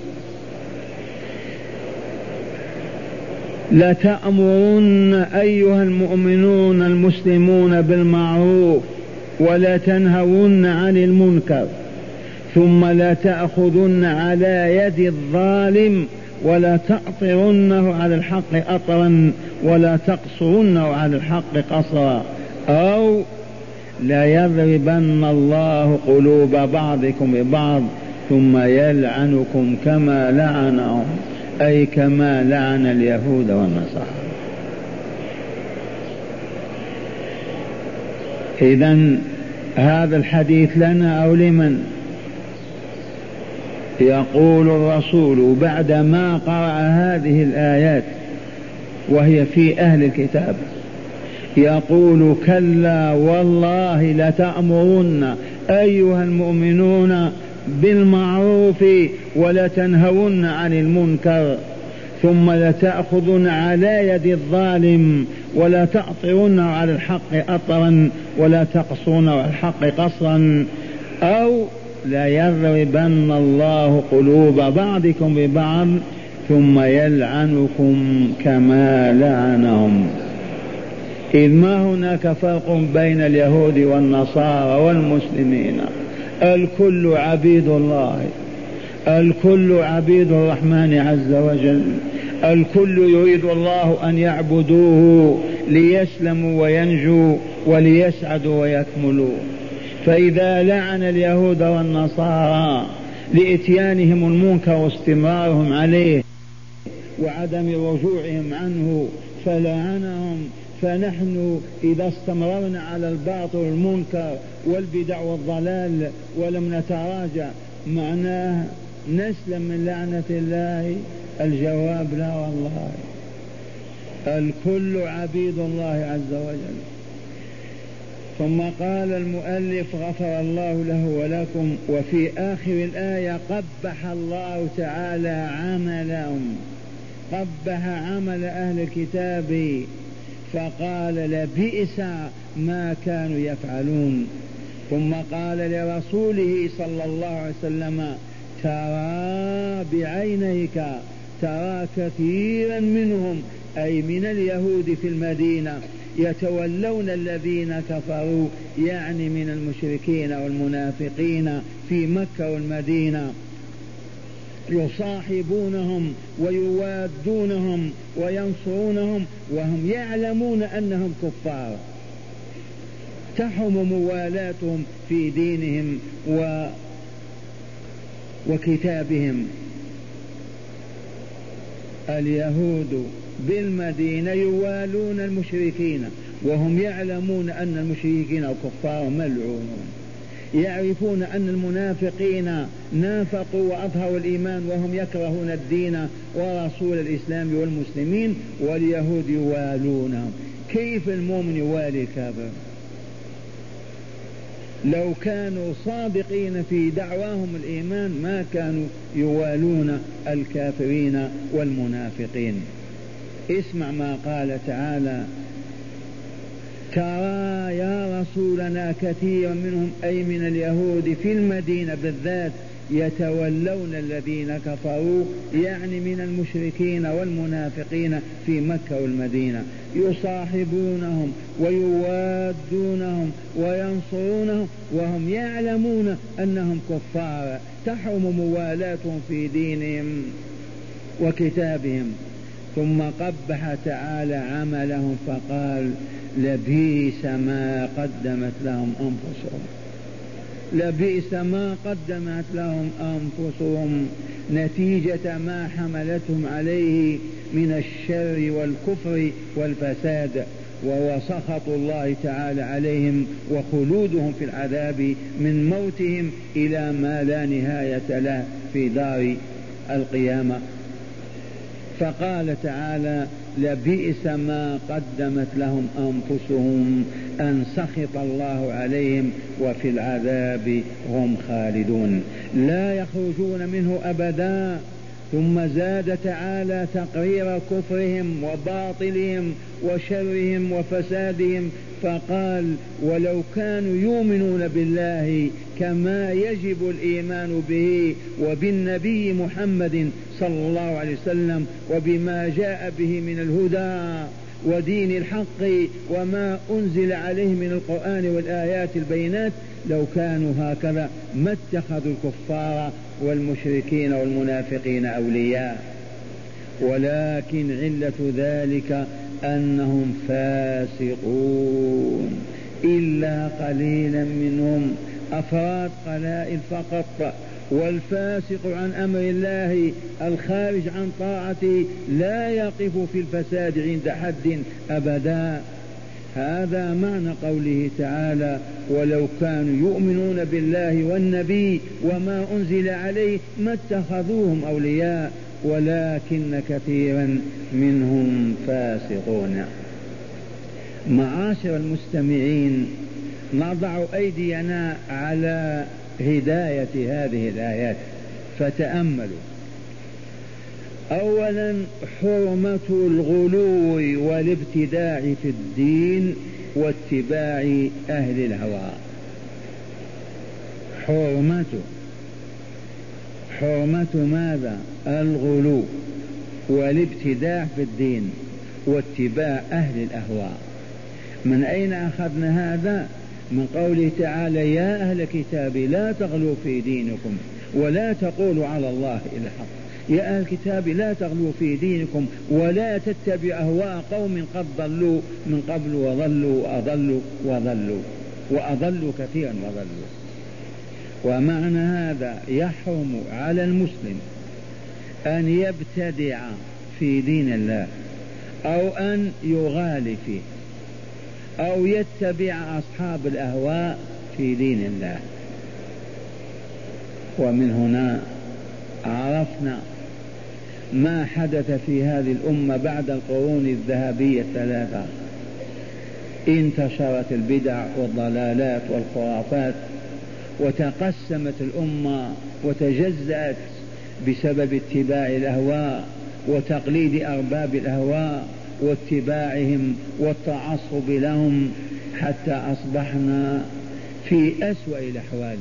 لتأمرن أيها المؤمنون المسلمون بالمعروف ولا تنهون عن المنكر ثم لا تأخذن على يد الظالم ولا تأطرنه على الحق أطرا ولا تقصرنه على الحق قصرا، أو لا يضربن الله قلوب بعضكم ببعض ثم يلعنكم كما لعنهم، أي كما لعن اليهود والنصارى. إذن هذا الحديث لنا أو لمن؟ يقول الرسول بعدما قرأ هذه الآيات وهي في أهل الكتاب، يقول كلا والله لتأمرن أيها المؤمنون بالمعروف ولا تنهون عن المنكر ثم لتأخذن على يد الظالم ولا تأطرن على الحق أطرا ولا تقصرن على الحق قصرا، أو لا يضربن الله قلوب بعضكم ببعض ثم يلعنكم كما لعنهم. إذ ما هناك فرق بين اليهود والنصارى والمسلمين، الكل عبيد الله، الكل عبيد الرحمن عز وجل، الكل يريد الله أن يعبدوه ليسلموا وينجوا وليسعدوا ويكملوا. فإذا لعن اليهود والنصارى لإتيانهم المنكر واستمرارهم عليه وعدم رجوعهم عنه فلعنهم، فنحن إذا استمررنا على الباطل والمنكر والبدع والضلال ولم نتراجع معناه نسلم من لعنة الله؟ الجواب لا والله، الكل عبيد الله عز وجل. ثم قال المؤلف غفر الله له ولكم، وفي آخر الآية قبح الله تعالى عملهم، قبح عمل أهل الكتاب فقال لبئس ما كانوا يفعلون. ثم قال لرسوله صلى الله عليه وسلم ترى بعينيك، ترى كثيرا منهم أي من اليهود في المدينة يتولون الذين كفروا، يعني من المشركين والمنافقين في مكة والمدينة، يصاحبونهم ويوادونهم وينصرونهم وهم يعلمون أنهم كفار، تحرم موالاتهم في دينهم و وكتابهم. اليهود بالمدينة يوالون المشركين وهم يعلمون أن المشركين كفار ملعونون، يعرفون أن المنافقين نافقوا وأظهروا الإيمان وهم يكرهون الدين ورسول الإسلام والمسلمين، واليهود يوالونهم. كيف المؤمن يوالي الكافر؟ لو كانوا صادقين في دعواهم الإيمان ما كانوا يوالون الكافرين والمنافقين. اسمع ما قال تعالى ترى يا رسولنا كثيرا منهم أي من اليهود في المدينة بالذات يتولون الذين كفروا، يعني من المشركين والمنافقين في مكة والمدينة، يصاحبونهم ويوادونهم وينصرونهم وهم يعلمون أنهم كفار، تحرم موالاتهم في دينهم وكتابهم. ثم قبح تعالى عملهم فقال لبئس ما قدمت لهم أنفسهم. لبئس ما قدمت لهم أنفسهم نتيجة ما حملتهم عليه من الشر والكفر والفساد، وهو سخط الله تعالى عليهم وخلودهم في العذاب من موتهم إلى ما لا نهاية له في دار القيامة. فقال تعالى لبئس ما قدمت لهم أنفسهم أن سخط الله عليهم وفي العذاب هم خالدون لا يخرجون منه أبدا. ثم زاد تعالى تقرير كفرهم وباطلهم وشرهم وفسادهم فقال ولو كانوا يؤمنون بالله كما يجب الإيمان به وبالنبي محمد صلى الله عليه وسلم وبما جاء به من الهدى ودين الحق وما أنزل عليه من القرآن والآيات البينات، لو كانوا هكذا ما اتخذوا الكفار والمشركين والمنافقين أولياء، ولكن علة ذلك أنهم فاسقون إلا قليلا منهم، أفراد قلائل فقط. والفاسق عن أمر الله الخارج عن طاعته لا يقف في الفساد عند حد أبدا. هذا معنى قوله تعالى ولو كانوا يؤمنون بالله والنبي وما أنزل عليه ما اتخذوهم أولياء ولكن كثيرا منهم فاسقون. معاشر المستمعين، نضع أيدينا على هداية هذه الآيات فتأملوا. أولا حرمة الغلو والابتداع في الدين واتباع أهل الهوى. حرمة حرمة ماذا؟ الغلو والابتداع في الدين واتباع أهل الأهواء. من أين أخذنا هذا؟ من قوله تعالى يا أهل الكتاب لا تغلوا في دينكم ولا تقولوا على الله إلا الحق. يا أهل الكتاب لا تغلوا في دينكم ولا تتبعوا أهواء قوم قد ضلوا من قبل وضلوا وأضلوا وضلوا وأضلوا كثيرا وضلوا. ومعنى هذا يحرم على المسلم أن يبتدع في دين الله أو أن يغالي فيه أو يتبع أصحاب الأهواء في دين الله. ومن هنا عرفنا ما حدث في هذه الأمة بعد القرون الذهبية الثلاثة. انتشرت البدع والضلالات والخرافات وتقسمت الأمة وتجزأت بسبب اتباع الأهواء وتقليد أرباب الأهواء واتباعهم والتعصب لهم حتى أصبحنا في أسوأ الأحوال.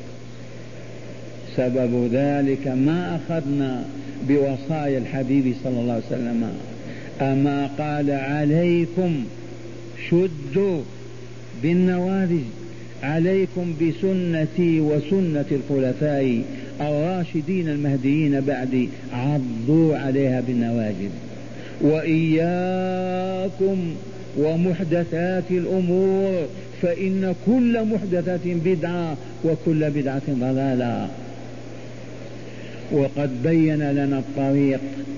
سبب ذلك ما أخذنا بوصايا الحبيب صلى الله عليه وسلم. أما قال عليكم شدوا بالنواذج، عليكم بسنتي وسنة الخلفاء الراشدين المهديين بعدي، عضوا عليها بالنواجذ. وإياكم ومحدثات الأمور فإن كل محدثة بدعة وكل بدعة ضلالة. وقد بين لنا الطريق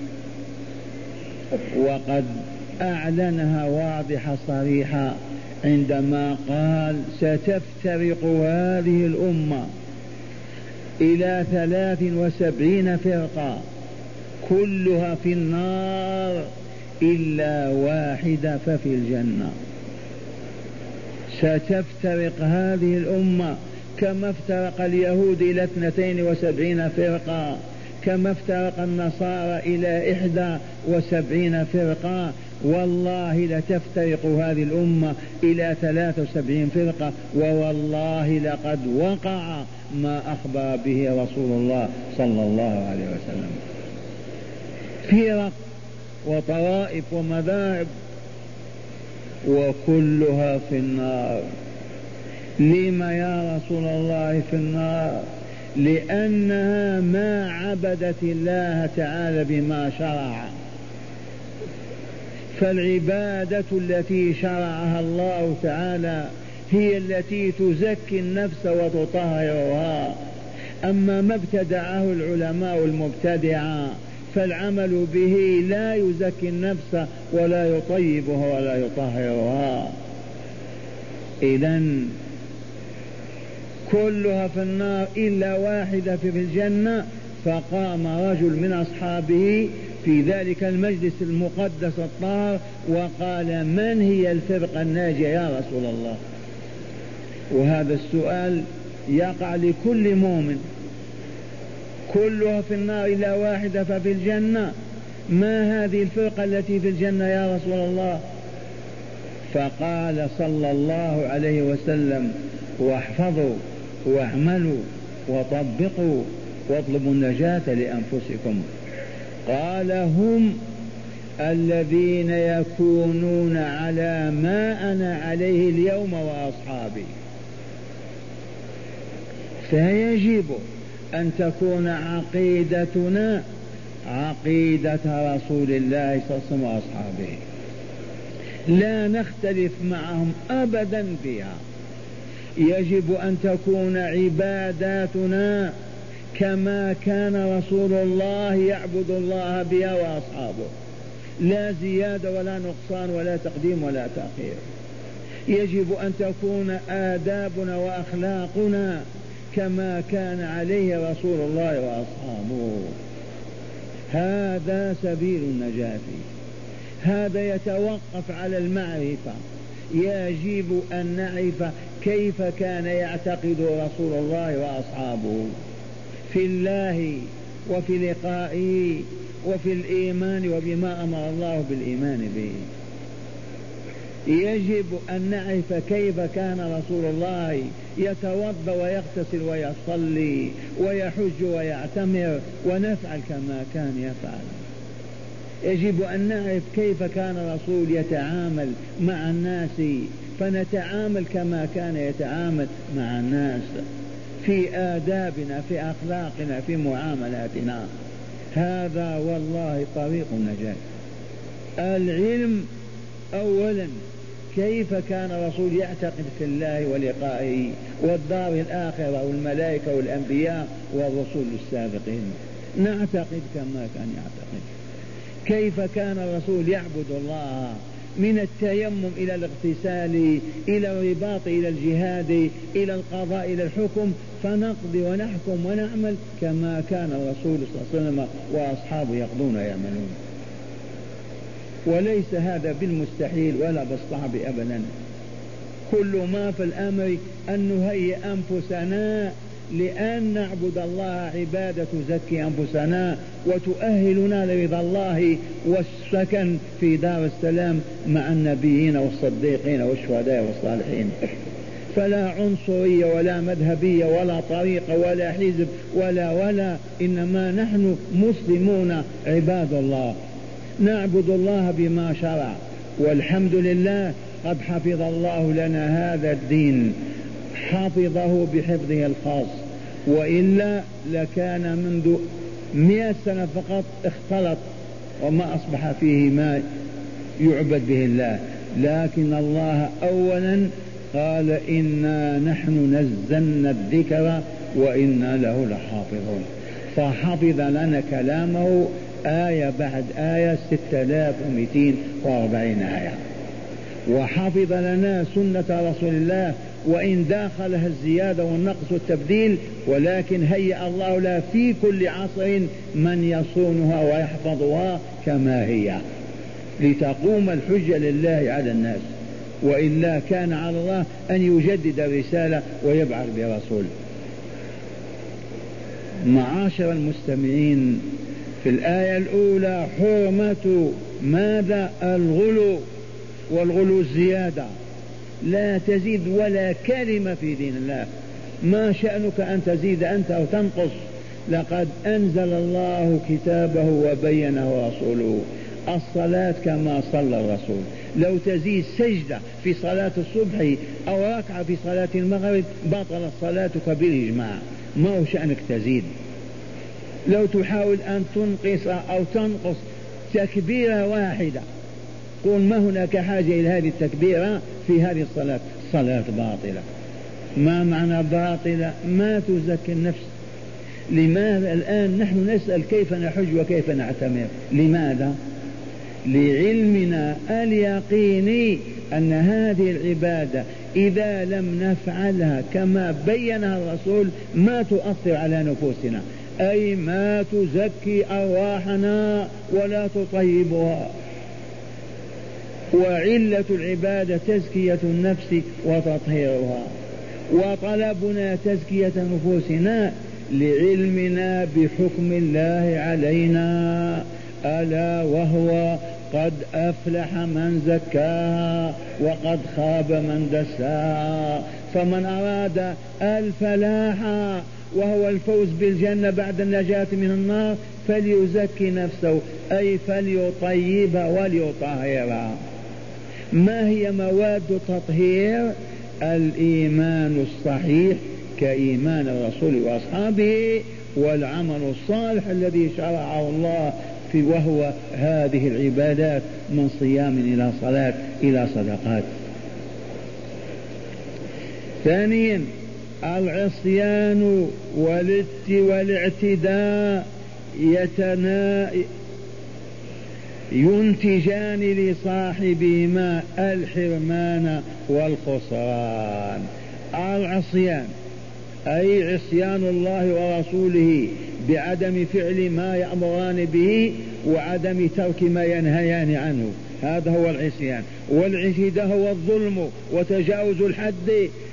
وقد أعلنها واضحة صريحة عندما قال ستفترق هذه الأمة إلى ثلاث وسبعين فرقة كلها في النار إلا واحدة ففي الجنة. ستفترق هذه الأمة كما افترق اليهود إلى اثنتين وسبعين فرقة، كما افترق النصارى إلى إحدى وسبعين فرقة. والله لتفترق هذه الأمة إلى ثلاث وسبعين فرقة، ووالله لقد وقع ما أخبر به رسول الله صلى الله عليه وسلم. فرق وطوائف ومذاهب وكلها في النار. لما يا رسول الله في النار؟ لأنها ما عبدت الله تعالى بما شرع. فالعبادة التي شرعها الله تعالى هي التي تزكي النفس وتطهرها. أما ما ابتدعه العلماء المبتدعة فالعمل به لا يزكي النفس ولا يطيبها ولا يطهرها. إذن كلها في النار إلا واحدة في الجنة. فقام رجل من أصحابه في ذلك المجلس المقدس الطاهر وقال: من هي الفرقة الناجية يا رسول الله؟ وهذا السؤال يقع لكل مؤمن. كلها في النار إلا واحدة ففي الجنة، ما هذه الفرقة التي في الجنة يا رسول الله؟ فقال صلى الله عليه وسلم: واحفظوا واعملوا وطبقوا واطلبوا النجاة لأنفسكم. قال: هم الذين يكونون على ما أنا عليه اليوم وأصحابي. فيجب أن تكون عقيدتنا عقيدة رسول الله صلى الله عليه وسلم وأصحابه، لا نختلف معهم أبدا فيها. يجب أن تكون عباداتنا كما كان رسول الله يعبد الله بها وأصحابه، لا زيادة ولا نقصان ولا تقديم ولا تأخير. يجب أن تكون آدابنا وأخلاقنا كما كان عليه رسول الله وأصحابه. هذا سبيل النجاة، هذا يتوقف على المعرفة. يجب أن نعرف كيف كان يعتقد رسول الله وأصحابه في الله وفي لقائه وفي الإيمان وبما أمر الله بالإيمان به. يجب أن نعرف كيف كان رسول الله يتوضأ ويغتسل ويصلي ويحج ويعتمر، ونفعل كما كان يفعل. يجب أن نعرف كيف كان الرسول يتعامل مع الناس، فنتعامل كما كان يتعامل مع الناس في آدابنا في أخلاقنا في معاملاتنا. هذا والله طريق النجاة. العلم أولا، كيف كان الرسول يعتقد في الله ولقائه والدار الآخرة والملائكة والأنبياء والرسل السابقين، نعتقد كما كان يعتقد. كيف كان الرسول يعبد الله من التيمم إلى الاغتسال إلى الرباط إلى الجهاد إلى القضاء إلى الحكم، فنقضي ونحكم ونعمل كما كان الرسول صلى الله عليه وسلم وأصحابه يقضون ويعملون. وليس هذا بالمستحيل ولا بالصعب أبدا. كل ما في الأمر أن نهيئ أنفسنا لأن نعبد الله عبادة تزكي أنفسنا وتؤهلنا لرضا الله والسكن في دار السلام مع النبيين والصديقين والشهداء والصالحين. فلا عنصرية ولا مذهبية ولا طريقة ولا حزب ولا ولا إنما نحن مسلمون عباد الله، نعبد الله بما شرع، والحمد لله قد حفظ الله لنا هذا الدين، حفظه بحفظه الخاص، وإلا لكان منذ مئة سنة فقط اختلط وما أصبح فيه ما يعبد به الله. لكن الله أولا قال: إنا نحن نزلنا الذكر وإنا له لحافظون، فحفظ لنا كلامه آية بعد آية ستة آلاف ومئتين وأربعين آية، وحفظ لنا سنة رسول الله وإن داخلها الزيادة والنقص والتبديل، ولكن هيأ الله لها في كل عصر من يصونها ويحفظها كما هي لتقوم الحجة لله على الناس، وإلا كان على الله أن يجدد الرسالة ويبعث برسول. معاشر المستمعين، في الآية الأولى حرمة ماذا؟ الغلو، والغلو الزيادة، لا تزيد ولا كلمة في دين الله. ما شأنك أن تزيد أنت أو تنقص؟ لقد أنزل الله كتابه وبينه رسوله. الصلاة كما صلى الرسول، لو تزيد سجدة في صلاة الصبح أو ركعة في صلاة المغرب بطل صلاتك بالإجماع، ما هو شأنك تزيد. لو تحاول أن تنقص أو تنقص تكبيرة واحدة، قل ما هناك حاجة إلى هذه التكبيرة في هذه الصلاة، الصلاة باطلة. ما معنى باطلة؟ ما تزكي النفس. لماذا الآن نحن نسأل كيف نحج وكيف نعتمر؟ لماذا؟ لعلمنا اليقيني أن هذه العبادة إذا لم نفعلها كما بينها الرسول ما تؤثر على نفوسنا، أي ما تزكي أرواحنا ولا تطيبها. وعلة العبادة تزكية النفس وتطهيرها، وطلبنا تزكية نفوسنا لعلمنا بحكم الله علينا، ألا وهو قد أفلح من زكاها وقد خاب من دساها. فمن أراد الفلاح وهو الفوز بالجنة بعد النجاة من النار فليزكي نفسه، أي فليطيبها وليطهرها. ما هي مواد التطهير؟ الإيمان الصحيح كإيمان الرسول وأصحابه، والعمل الصالح الذي شرعه الله في وهو هذه العبادات من صيام إلى صلاة إلى صدقات. ثانيا العصيان والاعتداء يتنا ينتجان لصاحبهما الحرمان والخسران. العصيان أي عصيان الله ورسوله بعدم فعل ما يأمران به وعدم ترك ما ينهيان عنه، هذا هو العصيان. والاعتداء هو الظلم وتجاوز الحد،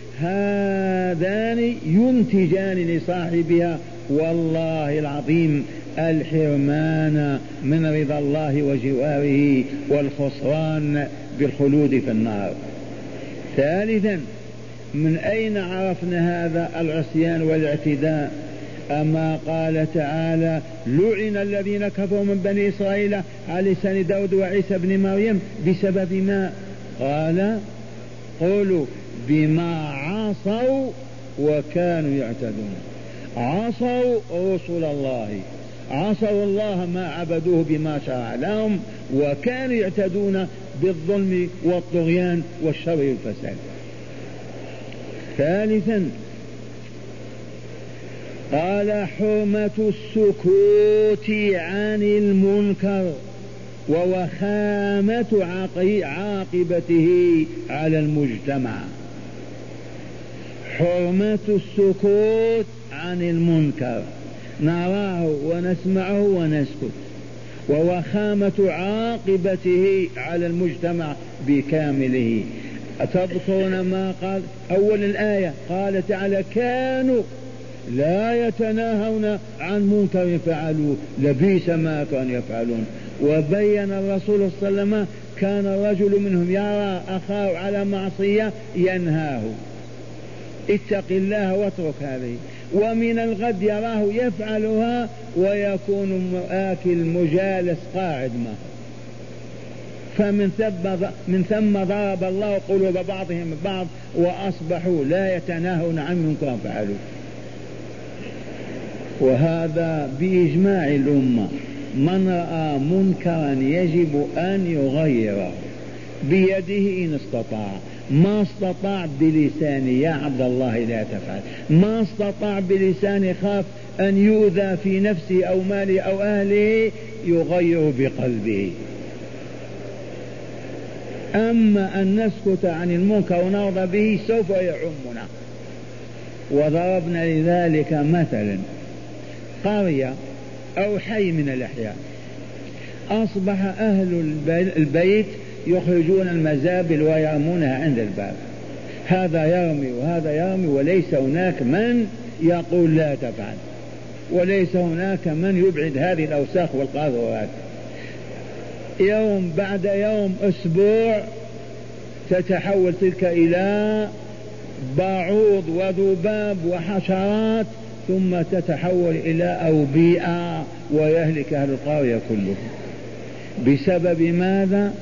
هذان ينتجان لصاحبها والله العظيم الحرمان من رضا الله وجواره والخسران بالخلود في النار. ثالثا من أين عرفنا هذا العصيان والاعتداء؟ أما قال تعالى لعن الذين كفروا من بني إسرائيل على لسان داود وعيسى بن مريم بسبب ما؟ قال قولوا بما عصوا وكانوا يعتدون. عصوا رسل الله، عصوا الله ما عبدوه بما شرع لهم، وكانوا يعتدون بالظلم والطغيان والشر والفساد. ثالثا قال حرمة السكوت عن المنكر ووخامة عاقبته على المجتمع. حرمة السكوت عن المنكر، نراه ونسمعه ونسكت، ووخامة عاقبته على المجتمع بكامله. تذكرون ما قال أول الآية؟ قال تعالى كانوا لا يتناهون عن منكر فعلوه لبئس ما كانوا يفعلون. وبين الرسول صلى الله عليه وسلم كان الرجل منهم يرى أخاه على معصية ينهاه اتق الله واترك هذه، ومن الغد يراه يفعلها ويكون آكل مجالس قاعد معه. فمن ثم من ثم ضرب الله قلوب بعضهم بعض وأصبحوا لا يتناهون عن منكر فعلوه. وهذا بإجماع الأمة، من رأى منكرا يجب أن يغيره بيده إن استطاع، ما استطاع بلسانه يا عبد الله لا تفعل، ما استطاع بلسانه خاف أن يؤذى في نفسه أو ماله أو أهله يغير بقلبه. أما أن نسكت عن المنكر ونرضى به سوف يعمنا. وضربنا لذلك مثلا قرية أو حي من الأحياء، أصبح أهل البيت يخرجون المزابل ويرمونها عند الباب، هذا يرمي وهذا يرمي، وليس هناك من يقول لا تفعل، وليس هناك من يبعد هذه الأوساخ والقاذورات. يوم بعد يوم أسبوع تتحول تلك إلى بعوض وذباب وحشرات، ثم تتحول إلى أوبئة ويهلك أهل القرية كلهم. بسبب ماذا؟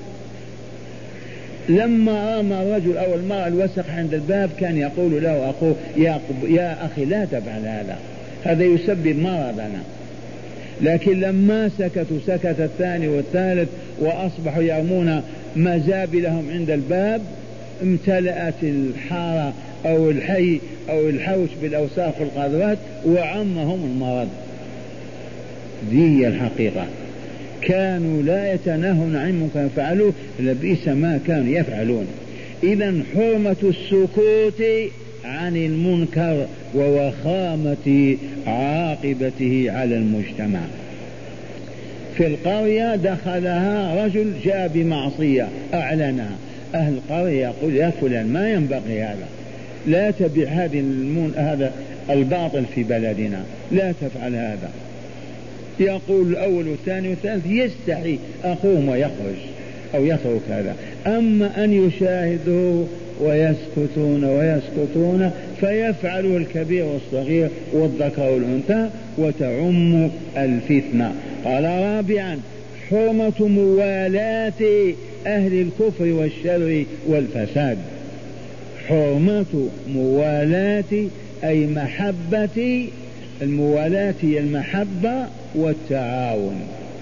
لما رمى الرجل أو المرأة الوسخ عند الباب كان يقول له أخوه يا, يا أخي لا تفعل هذا، هذا يسبب مرضنا. لكن لما سكتوا سكت الثاني والثالث وأصبحوا يرمون مزابلهم عند الباب، امتلأت الحارة أو الحي أو الحوش بالأوساخ والقذرات وعمهم المرض. دي هي الحقيقة. كانوا لا يتناهون عن منكر فعلوه لبئس ما كانوا يفعلون. إذن حرمة السكوت عن المنكر ووخامة عاقبته على المجتمع. في القرية دخلها رجل جاء بمعصية أعلنها، أهل القرية يقول يا فلان ما ينبغي هذا، لا تبع هذه المون هذا الباطل في بلدنا، لا تفعل هذا. يقول الأول والثاني والثالث يستحي أخوهم ويخرج أو يترك هذا. أما أن يشاهدوا ويسكتون ويسكتون فيفعلوا الكبير والصغير والذكر والأنثى وتعم الفتنة. قال رابعا حرمة موالاة أهل الكفر والشر والفساد. حرمة موالاة أي محبة، الموالاة هي المحبة والتعاون.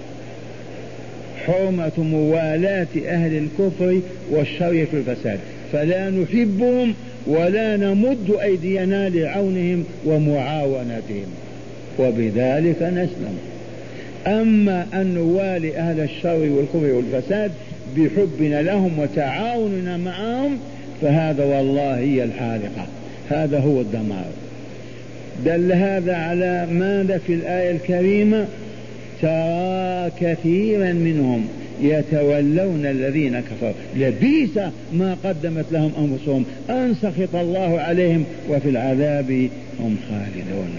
حرمة موالاة أهل الكفر والشر في الفساد، فلا نحبهم ولا نمد أيدينا لعونهم ومعاونتهم وبذلك نسلم. أما أن نوالي أهل الشر والكفر والفساد بحبنا لهم وتعاوننا معهم فهذا والله هي الحالقة، هذا هو الدمار. دل هذا على ماذا في الآية الكريمة؟ ترى كثيرا منهم يتولون الذين كفروا لبئس ما قدمت لهم أنفسهم أن سخط الله عليهم وفي العذاب هم خالدون.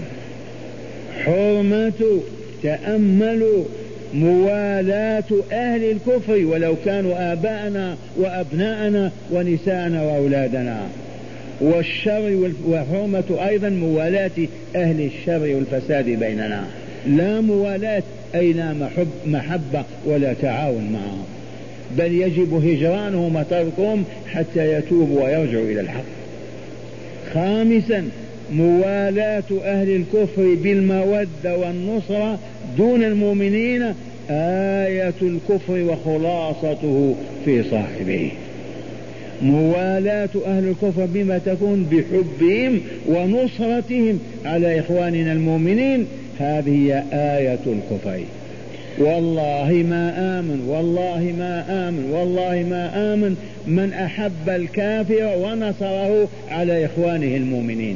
حرمة تأملوا موالاة أهل الكفر ولو كانوا آباءنا وأبناءنا ونساءنا وأولادنا، والشر، وحرمة أيضا موالاة أهل الشر والفساد بيننا، لا موالاة أي لا محب محبة ولا تعاون معهم، بل يجب هجرانهم وتركهم حتى يتوبوا ويرجعوا إلى الحق. خامسا موالاة أهل الكفر بالمودة والنصرة دون المؤمنين آية الكفر وخلاصته في صاحبه. موالاة أهل الكفر بما تكون بحبهم ونصرتهم على إخواننا المؤمنين، هذه هي آية الكفر. والله ما آمن والله ما آمن والله ما آمن من أحب الكافر ونصره على إخوانه المؤمنين،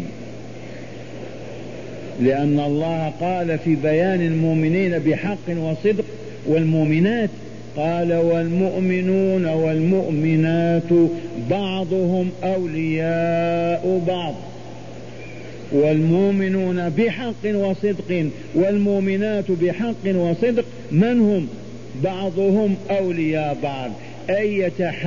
لأن الله قال في بيان المؤمنين بحق وصدق والمؤمنات قال والمؤمنون والمؤمنات بعضهم أولياء بعض. والمؤمنون بحق وصدق والمؤمنات بحق وصدق من هم؟ بعضهم أولياء بعض، أي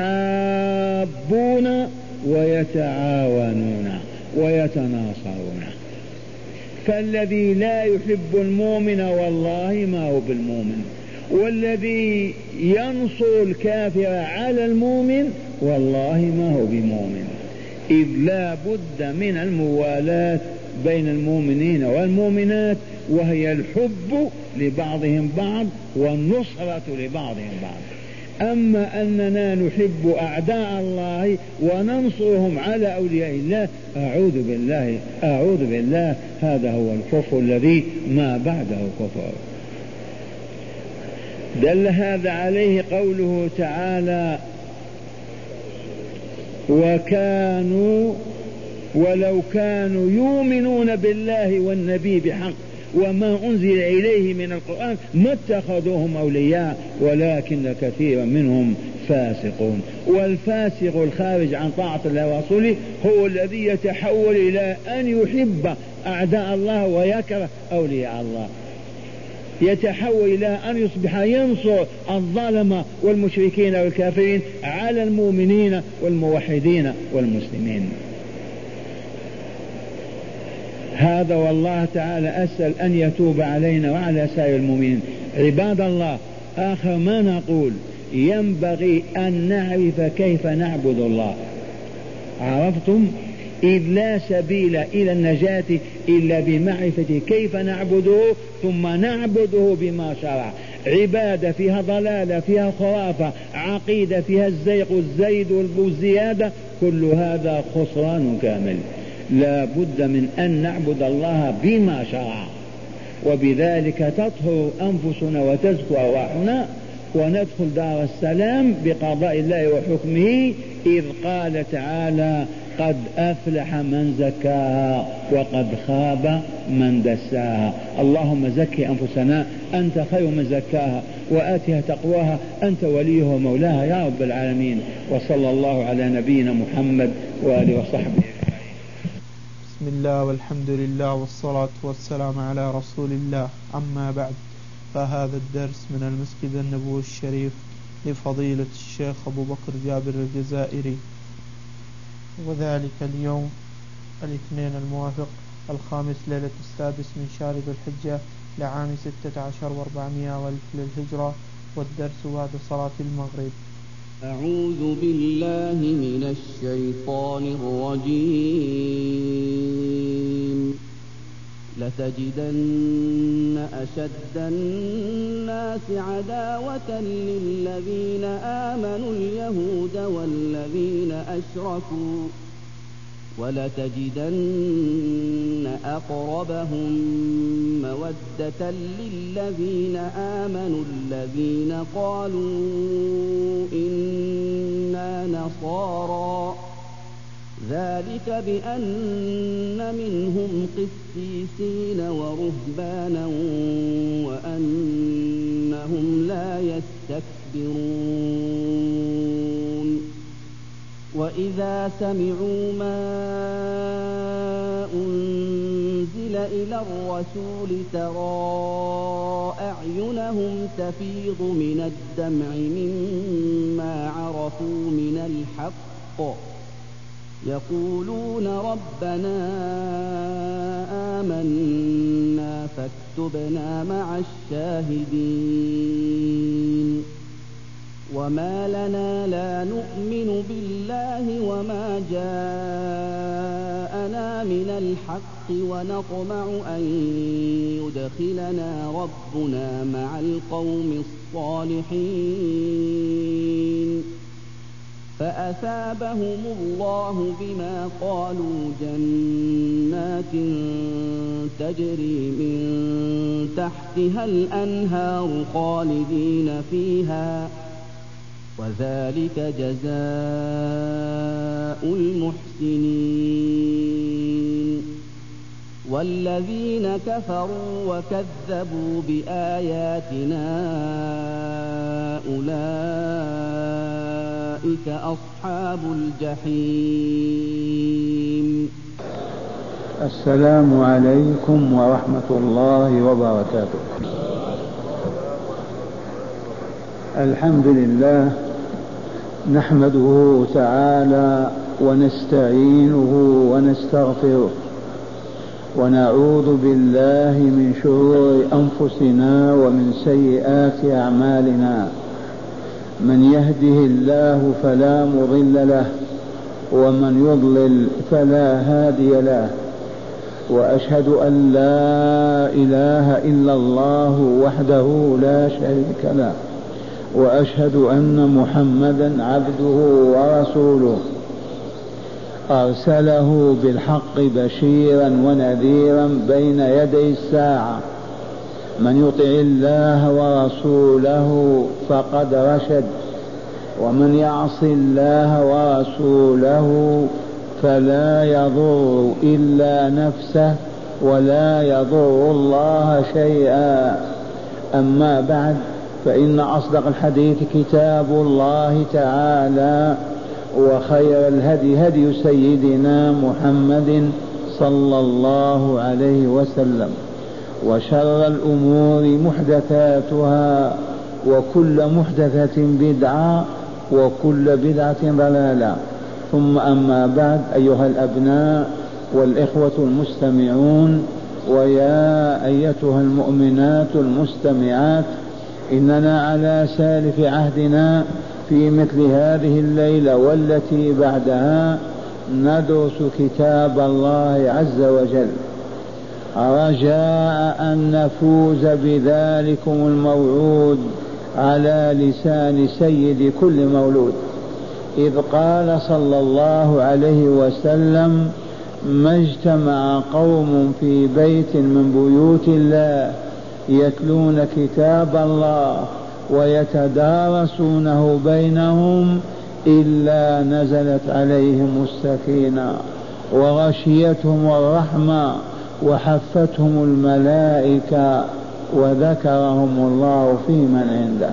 يتحابون ويتعاونون ويتناصرون. فالذي لا يحب المؤمن والله ما هو بالمؤمن، والذي ينصر الكافر على المؤمن والله ما هو بمؤمن، إذ لا بد من الموالاة بين المؤمنين والمؤمنات، وهي الحب لبعضهم بعض والنصرة لبعضهم بعض. أما أننا نحب أعداء الله وننصرهم على أولياء الله أعوذ بالله أعوذ بالله هذا هو الكفر الذي ما بعده كفر. دل هذا عليه قوله تعالى وكانوا ولو كانوا يؤمنون بالله والنبي بحق وما أنزل إليه من القرآن ما اتخذوهم أولياء ولكن كثيرا منهم فاسقون. والفاسق الخارج عن طاعة الله ورسوله هو الذي يتحول إلى أن يحب أعداء الله ويكره أولياء الله، يتحول إلى أن يصبح ينصر الظالمة والمشركين والكافرين على المؤمنين والموحدين والمسلمين. هذا والله تعالى أسأل أن يتوب علينا وعلى سائر المؤمنين. عباد الله، آخر ما نقول ينبغي أن نعرف كيف نعبد الله. عرفتم؟ إذ لا سبيل إلى النجاة إلا بمعرفة كيف نعبده ثم نعبده بما شرع. عبادة فيها ضلالة، فيها خرافة، عقيدة فيها الزيق والزيد والزيادة، كل هذا خسران كامل. لا بد من أن نعبد الله بما شرع، وبذلك تطهر أنفسنا وتزكو أرواحنا وندخل دار السلام بقضاء الله وحكمه، إذ قال تعالى: قد أفلح من زكاها وقد خاب من دساها. اللهم زكي أنفسنا، أنت خير من زكاها، وآتها تقواها، أنت وليه ومولاها يا رب العالمين. وصلى الله على نبينا محمد وآله وصحبه. بسم الله والحمد لله والصلاة والسلام على رسول الله. أما بعد، فهذا الدرس من المسجد النبوي الشريف لفضيلة الشيخ أبو بكر جابر الجزائري، وذلك اليوم الاثنين الموافق الخامس ليلة السادس من شهر ذو الحجة لعام ستة عشر واربعمائة والف للهجرة، والدرس بعد صلاة المغرب. أعوذ بالله من الشيطان الرجيم. لتجدن أشد الناس عداوة للذين آمنوا اليهود والذين أشركوا، ولتجدن أقربهم مودة للذين آمنوا الذين قالوا إنا نصارى، ذلك بأن منهم قسيسين ورهبانا وأنهم لا يستكبرون. وإذا سمعوا ما أنزل إلى الرسول ترى أعينهم تفيض من الدمع مما عرفوا من الحق، يقولون ربنا آمنا فاكتبنا مع الشاهدين. وما لنا لا نؤمن بالله وما جاءنا من الحق ونطمع أن يدخلنا ربنا مع القوم الصالحين، فأثابهم الله بما قالوا جنات تجري من تحتها الأنهار خالدين فيها، وذلك جزاء المحسنين. والذين كفروا وكذبوا بآياتنا أولئك أصحاب الجحيم. السلام عليكم ورحمة الله وبركاته. الحمد لله نحمده تعالى ونستعينه ونستغفره، ونعوذ بالله من شرور أنفسنا ومن سيئات أعمالنا. من يهده الله فلا مضل له، ومن يضلل فلا هادي له. وأشهد أن لا إله إلا الله وحده لا شريك له، وأشهد أن محمدا عبده ورسوله، أرسله بالحق بشيرا ونذيرا بين يدي الساعة. من يطع الله ورسوله فقد رشد، ومن يعص الله ورسوله فلا يضر إلا نفسه ولا يضر الله شيئا. أما بعد، فإن أصدق الحديث كتاب الله تعالى، وخير الهدي هدي سيدنا محمد صلى الله عليه وسلم، وشر الأمور محدثاتها، وكل محدثة بدعة، وكل بدعة ضلالة. ثم أما بعد، أيها الأبناء والإخوة المستمعون، ويا أيتها المؤمنات المستمعات، إننا على سالف عهدنا في مثل هذه الليلة والتي بعدها ندرس كتاب الله عز وجل. رجاء أن نفوز بذلكم الموعود على لسان سيد كل مولود، إذ قال صلى الله عليه وسلم: ما اجتمع قوم في بيت من بيوت الله يتلون كتاب الله ويتدارسونه بينهم إلا نزلت عليهم السكينة وغشيتهم الرحمة وحفتهم الملائكة وذكرهم الله في من عنده.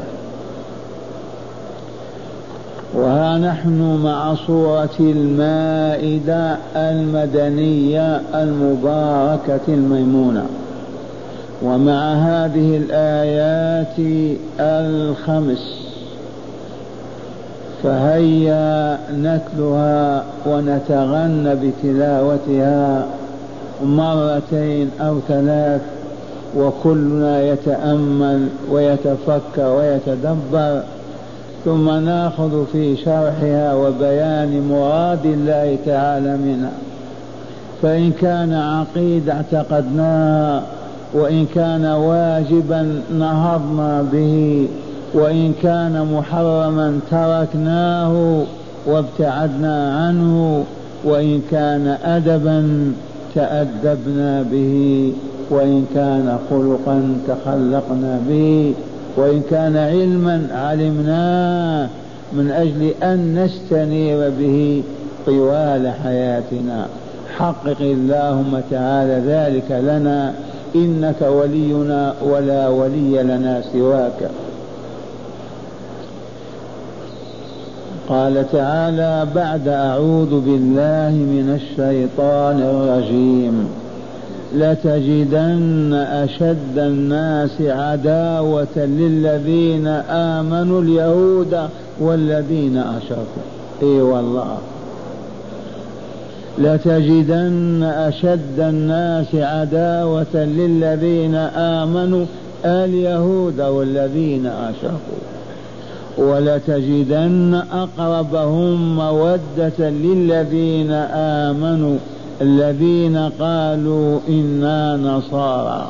وها نحن مع سورة المائدة المدنية المباركة الميمونة، ومع هذه الآيات الخمس، فهيا نتلها ونتغنى بتلاوتها مرتين أو ثلاث، وكلنا يتأمل ويتفكر ويتدبر، ثم ناخذ في شرحها وبيان مراد الله تعالى منها. فإن كان عقيدة اعتقدناها، وإن كان واجبا نهضنا به، وإن كان محرما تركناه وابتعدنا عنه، وإن كان أدبا تأدبنا به، وإن كان خلقا تخلقنا به، وإن كان علما علمناه من أجل أن نستنير به طوال حياتنا. حقق اللهم تعالى ذلك لنا، إنك ولينا ولا ولي لنا سواك. قال تعالى بعد: أعوذ بالله من الشيطان الرجيم: لتجدن أشد الناس عداوة للذين آمنوا اليهود والذين أشركوا. إي والله، لتجدن أشد الناس عداوة للذين آمنوا اليهود والذين أشركوا، ولتجدن أقربهم مودة للذين آمنوا الذين قالوا إنا نصارى،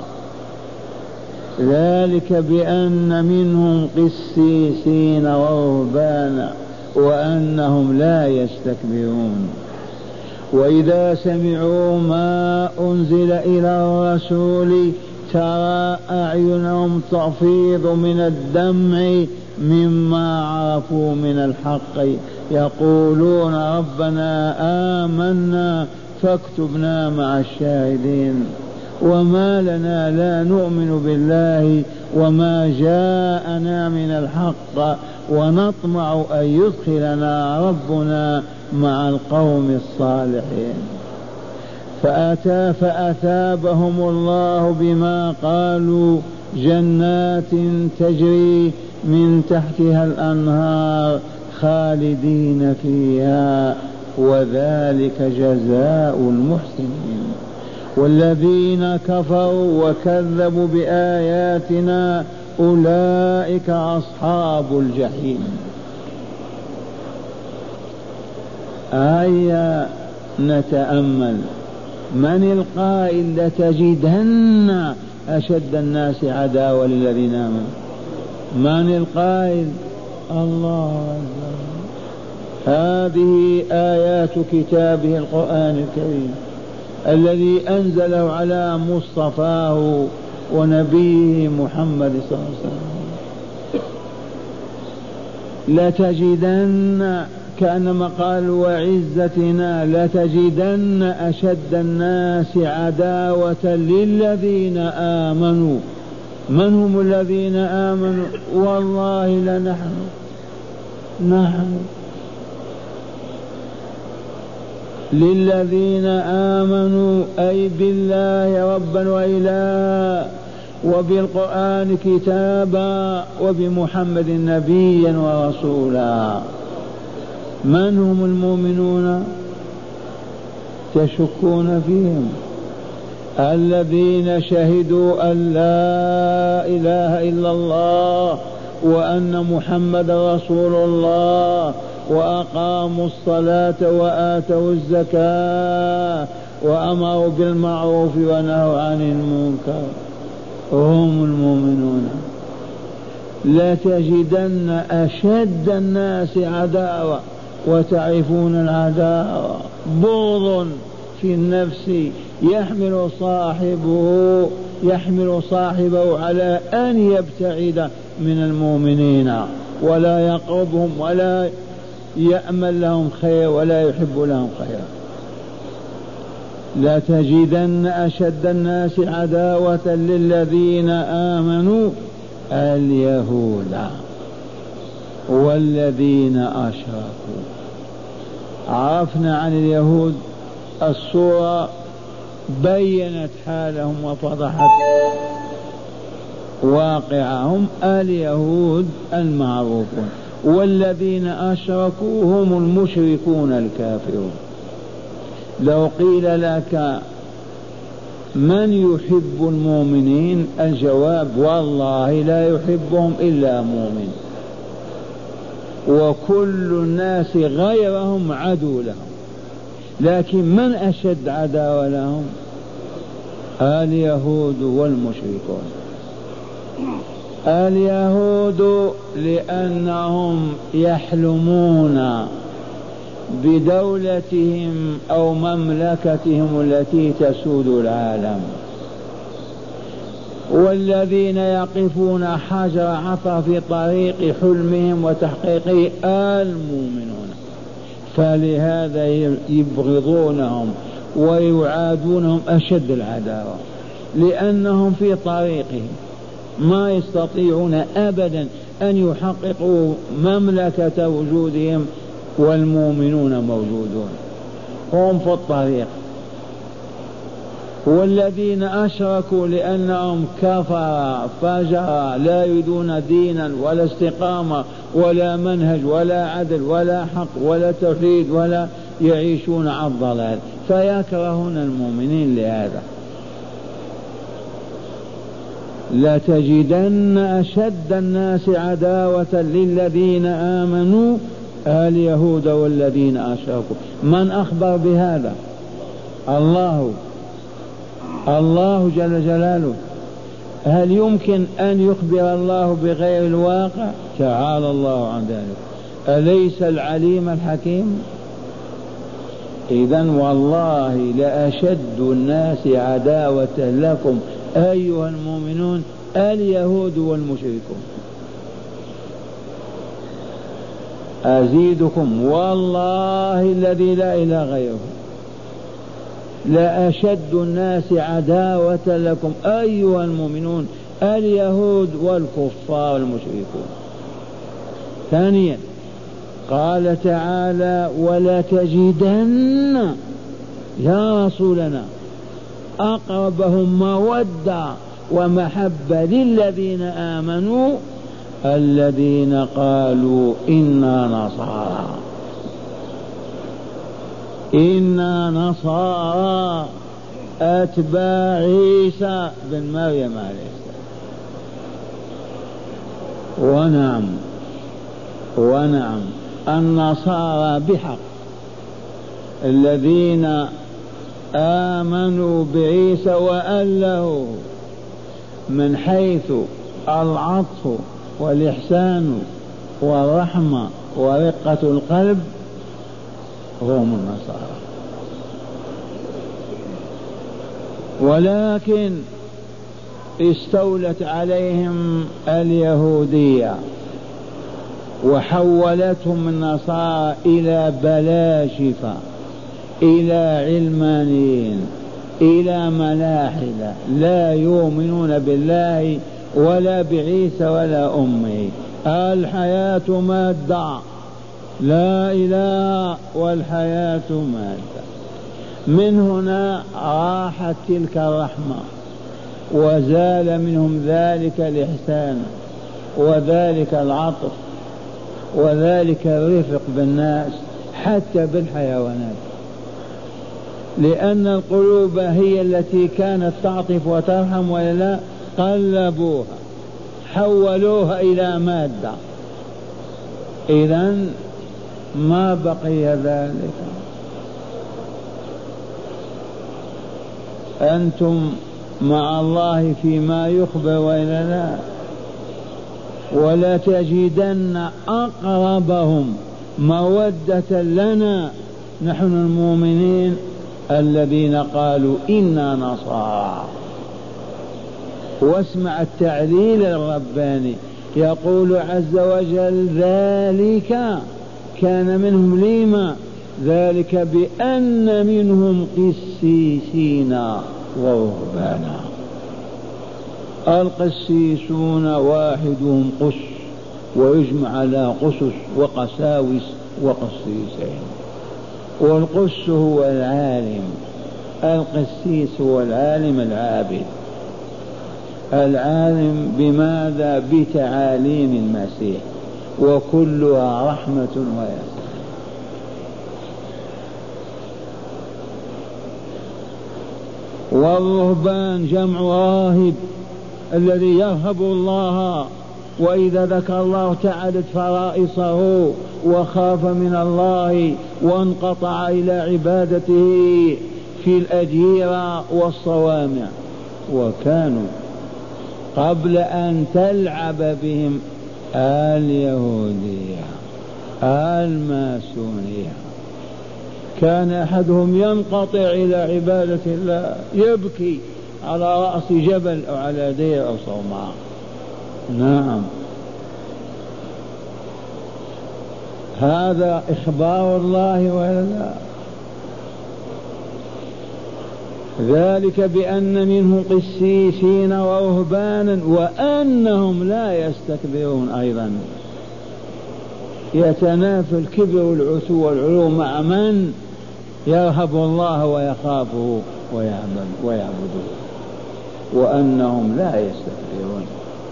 ذلك بأن منهم قسيسين ورهبانا وأنهم لا يستكبرون. وإذا سمعوا ما أنزل إلى الرسول ترى أعينهم تفيض من الدمع مما عرفوا من الحق، يقولون ربنا آمنا فاكتبنا مع الشاهدين. وما لنا لا نؤمن بالله وما جاءنا من الحق ونطمع أن يدخلنا ربنا مع القوم الصالحين. فأتى فأثابهم الله بما قالوا جنات تجري من تحتها الأنهار خالدين فيها وذلك جزاء المحسنين. والذين كفروا وكذبوا بآياتنا أولئك أصحاب الجحيم. آية نتأمل: من القائل لتجدن أشد الناس عداوة للذين آمنوا؟ من القائل؟ الله أكبر. هذه آيات كتابه القرآن الكريم الذي أنزله على مصطفاه ونبيه محمد صلى الله عليه وسلم. لتجدن كأنما قال وعزتنا لتجدن أشد الناس عداوة للذين آمنوا. من هم الذين آمنوا؟ والله لنحن نحن للذين آمنوا أي بالله ربا وإلها، وبالقرآن كتابا، وبمحمد نبيا ورسولا. من هم المؤمنون تشكون فيهم؟ الذين شهدوا أن لا إله إلا الله وأن محمد رسول الله، وأقاموا الصلاة وآتوا الزكاة وأمروا بالمعروف ونهوا عن المنكر هم المؤمنون. لتجدن أشد الناس عداوة، وتعرفون العداوة بغض في النفس يحمل صاحبه يحمل صاحبه على أن يبتعد من المؤمنين ولا يقربهم ولا يأمل لهم خير ولا يحب لهم خير. لتجدن أشد الناس عداوة للذين آمنوا اليهود والذين أشركوا. عرفنا عن اليهود السورة بينت حالهم وفضحت واقعهم. اليهود المعروفون، والذين أشركوا هم المشركون الكافرون. لو قيل لك من يحب المؤمنين؟ الجواب والله لا يحبهم إلا مؤمن، وكل الناس غيرهم عدو لهم. لكن من أشد عداوة لهم؟ اليهود والمشركون. اليهود لأنهم يحلمون بدولتهم أو مملكتهم التي تسود العالم، والذين يقفون حجر عثرة في طريق حلمهم وتحقيقه المؤمنون، فلهذا يبغضونهم ويعادونهم أشد العداوة، لأنهم في طريقهم ما يستطيعون أبدا أن يحققوا مملكة وجودهم والمؤمنون موجودون، هم في الطريق. والذين أشركوا لأنهم كفر فجر لا يريدون دينا ولا استقامة ولا منهج ولا عدل ولا حق ولا توحيد، ولا يعيشون على الضلال، فيكرهون المؤمنين. لهذا لتجدن أشد الناس عداوة للذين آمنوا اليهود والذين أشركوا. من أخبر بهذا؟ الله الله جل جلاله. هل يمكن أن يخبر الله بغير الواقع؟ تعالى الله عن ذلك. أليس العليم الحكيم؟ إذن والله لأشد الناس عداوة لكم أيها المؤمنون اليهود والمشركون. أزيدكم والله الذي لا إله غيره، لأشد الناس عداوة لكم أيها المؤمنون اليهود والكفار والمشركون. ثانيا قال تعالى ولا تجدن يا رسولنا أقربهم مودة ومحبة للذين آمنوا الذين قالوا إنا نصارى إنا نصارى أتباع عيسى بن مريم عليه السلام. ونعم ونعم النصارى بحق الذين آمنوا بعيسى وأله من حيث العطف والإحسان والرحمة ورقة القلب هم النصارى. ولكن استولت عليهم اليهودية وحولتهم النصارى إلى بلاشفة، إلى علمانيين، إلى ملاحدة لا يؤمنون بالله ولا بعيسى ولا أمه. الحياة مادة، لا إله والحياة مادة. من هنا راحت تلك الرحمة وزال منهم ذلك الإحسان وذلك العطف وذلك الرفق بالناس حتى بالحيوانات، لأن القلوب هي التي كانت تعطف وترحم ولا قلبوها حولوها إلى مادة. إذن ما بقي ذلك. أنتم مع الله فيما يخبر وإلا لا؟ ولا تجدن أقربهم مودة لنا نحن المؤمنين الذين قالوا إنا نصارى. واسمع التعليل الرباني، يقول عز وجل ذلك كان منهم لما ذلك بأن منهم قسيسين ورهبانا. القسيسون واحدهم قس ويجمع على قسس وقساوس وقسيسين، والقس هو العالم، القسيس هو العالم العابد. العالم بماذا؟ بتعاليم المسيح، وكلها رحمة ويسر. والرهبان جمع راهب الذي يرهب الله، وإذا ذكر الله تعالت فرائصه وخاف من الله وانقطع إلى عبادته في الأديرة والصوامع. وكانوا قبل أن تلعب بهم اليهودية الماسونية كان أحدهم ينقطع إلى عبادة الله، يبكي على رأس جبل أو على دير أو صومعة. نعم، هذا إخبار الله ولا لا؟ ذلك بأن منهم قسيسين ورهبانا وأنهم لا يستكبرون. أيضا يتنافى الكبر والعتو والعلو مع من يرهب الله ويخافه ويعبده، وأنهم لا يستكبرون.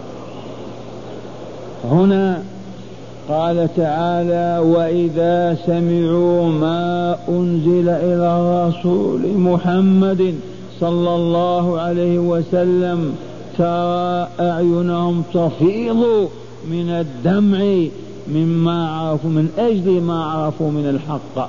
هنا قال تعالى وإذا سمعوا ما أنزل إلى الرسول محمد صلى الله عليه وسلم ترى أعينهم تفيض من الدمع مما عرفوا من أجل ما عرفوا من الحق،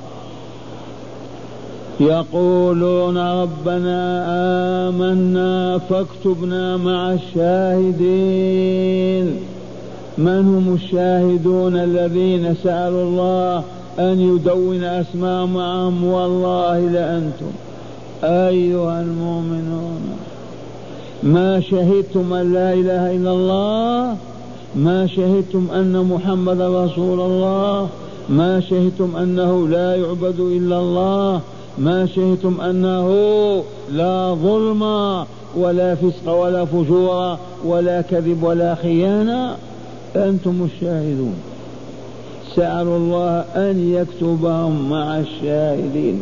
يقولون ربنا آمنا فاكتبنا مع الشاهدين. من هم الشاهدون؟ الذين سألوا الله أن يدون أسماء معهم. والله لأنتم أيها المؤمنون ما شهدتم أن لا إله إلا الله، ما شهدتم أن محمد رسول الله، ما شهدتم أنه لا يعبد إلا الله، ما شهدتم أنه لا ظلم ولا فسق ولا فجور ولا كذب ولا خيانة. أنتم الشاهدون. سألوا الله أن يكتبهم مع الشاهدين.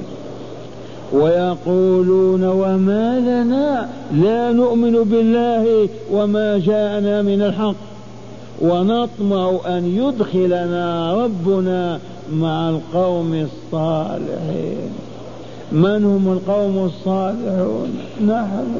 ويقولون وما لنا لا نؤمن بالله وما جاءنا من الحق ونطمع أن يدخلنا ربنا مع القوم الصالحين. من هم القوم الصالحون؟ نحن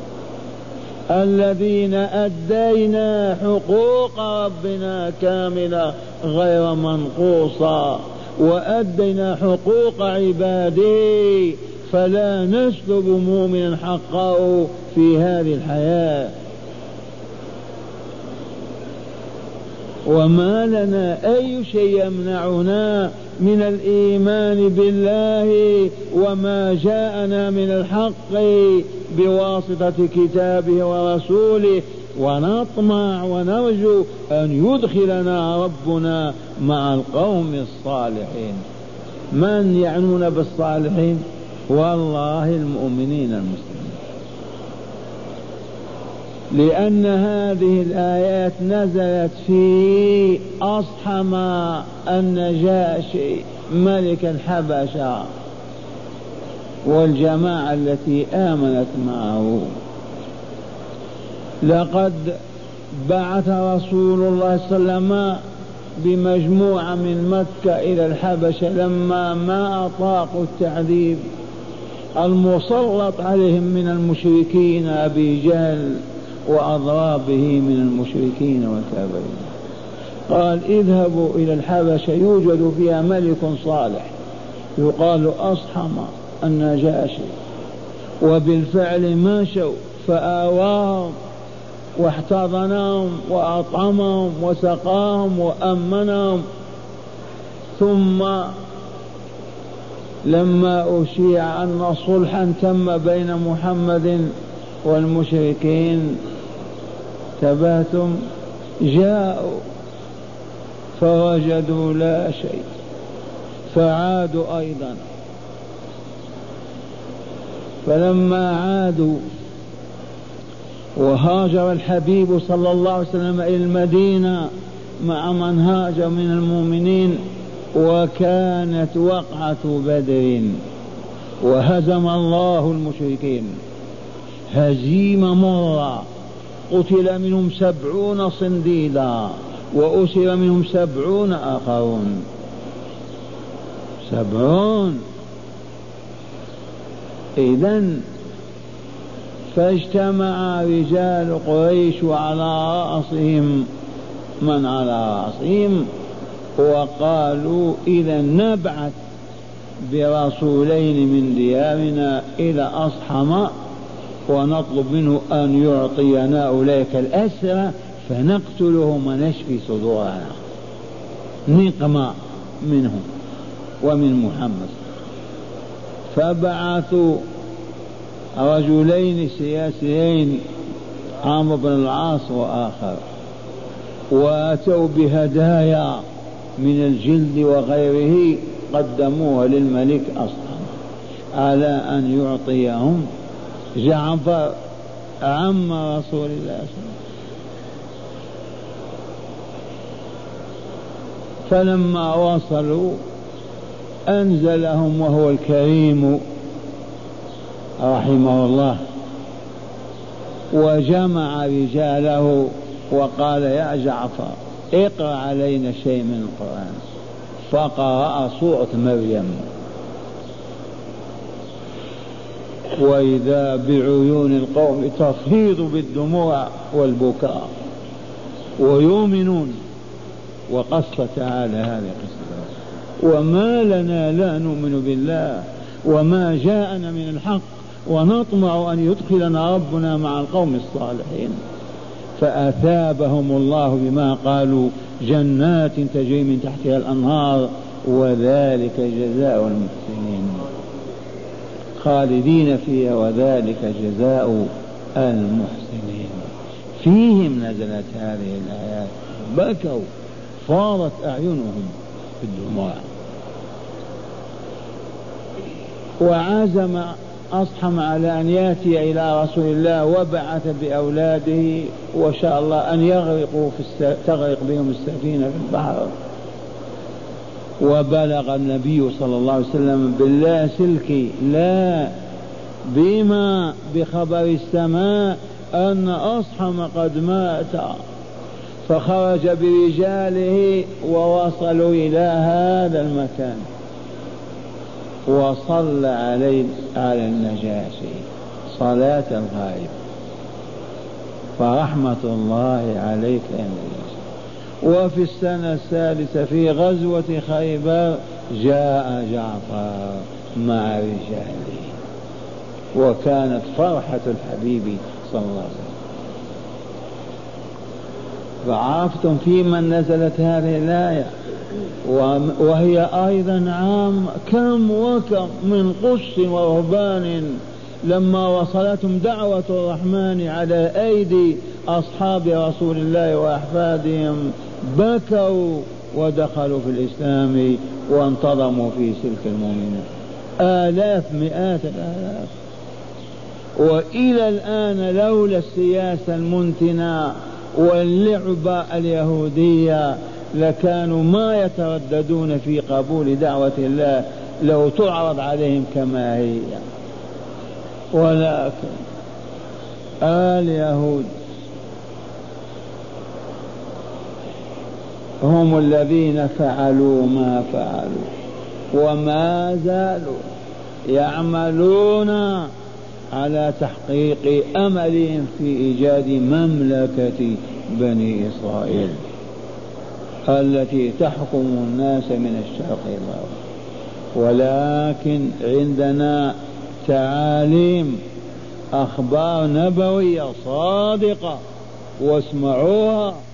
الذين أدينا حقوق ربنا كاملة غير منقوصة، وأدينا حقوق عباده، فلا نسلب مؤمنا حقه في هذه الحياة. وما لنا أي شيء يمنعنا من الإيمان بالله وما جاءنا من الحق بواسطة كتابه ورسوله، ونطمع ونرجو أن يدخلنا ربنا مع القوم الصالحين. من يعنون بالصالحين؟ والله المؤمنين المسلمين، لأن هذه الآيات نزلت في أصحم النجاشي ملك الحبشة والجماعة التي آمنت معه. لقد بعث رسول الله صلى الله عليه وسلم بمجموعة من مكة إلى الحبشة لما ما أطاقوا التعذيب المسلط عليهم من المشركين أبي جهل وأضرابه من المشركين والكافرين. قال اذهبوا إلى الحبشة يوجد فيها ملك صالح يقال أصحم النجاشي، وبالفعل مشوا فآواهم واحتضنهم وأطعمهم وسقاهم وأمنهم. ثم لما أشيع أن صلحا تم بين محمد والمشركين تباتم جاءوا فوجدوا لا شيء فعادوا أيضا. فلما عادوا وهاجر الحبيب صلى الله عليه وسلم إلى المدينة مع من هاجر من المؤمنين، وكانت وقعة بدر وهزم الله المشركين هزيمة مرة، قتل منهم سبعون صنديدا وأسر منهم سبعون آخرون، سبعون. إذن فاجتمع رجال قريش وعلى رأسهم من على رأسهم وقالوا إذا نبعث برسولين من ديارنا إلى أصحم ونطلب منه أن يعطينا أولئك الأسرى فنقتلهم ونشفي صدورنا نقمة منهم ومن محمد. فبعثوا رجلين سياسيين عمرو بن العاص وآخر، وأتوا بهدايا من الجلد وغيره قدموها للملك أصلا على أن يعطيهم جعفر عم رسول الله صلى الله عليه وسلم. فلما وصلوا أنزلهم وهو الكريم رحمه الله وجمع رجاله وقال يا جعفر اقرأ علينا شيء من القرآن. فقرأ سورة مريم وإذا بعيون القوم تفيض بالدموع والبكاء ويؤمنون. وقص تعالى هذه القصة وما لنا لا نؤمن بالله وما جاءنا من الحق ونطمع أن يدخلنا ربنا مع القوم الصالحين. فأثابهم الله بما قالوا جنات تجري من تحتها الأنهار وذلك جزاء المحسنين خالدين فيها وذلك جزاء المحسنين. فيهم نزلت هذه الآيات بكوا فاضت أعينهم بالدموع. وعزم أصحم على أن يأتي إلى رسول الله وبعث بأولاده وشاء الله أن يغرقوا في الس... تغرق بهم السفينة في البحر. وبلغ النبي صلى الله عليه وسلم باللاسلكي لا بما بخبر السماء أن أصحم قد مات، فخرج برجاله ووصلوا إلى هذا المكان وصلى عليه على النجاشي صلاة الغائب. فرحمة الله عليك يا نجاشي. وفي السنة السادسة في غزوة خيبر جاء جعفر مع رجاله وكانت فرحة الحبيب صلى الله عليه وسلم. فعرفتم في من نزلت هذه الآية وهي أيضا عام كم وكم من قس ورهبان لما وصلتهم دعوة الرحمن على أيدي أصحاب رسول الله وأحفادهم بكوا ودخلوا في الإسلام وانتظموا في سلك المؤمنين آلاف مئات الآلاف. وإلى الآن لولا السياسة المنتنة واللعبة اليهودية لكانوا ما يترددون في قبول دعوة الله لو تعرض عليهم كما هي. ولكن اليهود هم الذين فعلوا ما فعلوا وما زالوا يعملون على تحقيق أملهم في إيجاد مملكة بني إسرائيل التي تحكم الناس من الشرق إلى الغرب. ولكن عندنا تعاليم أخبار نبوية صادقة واسمعوها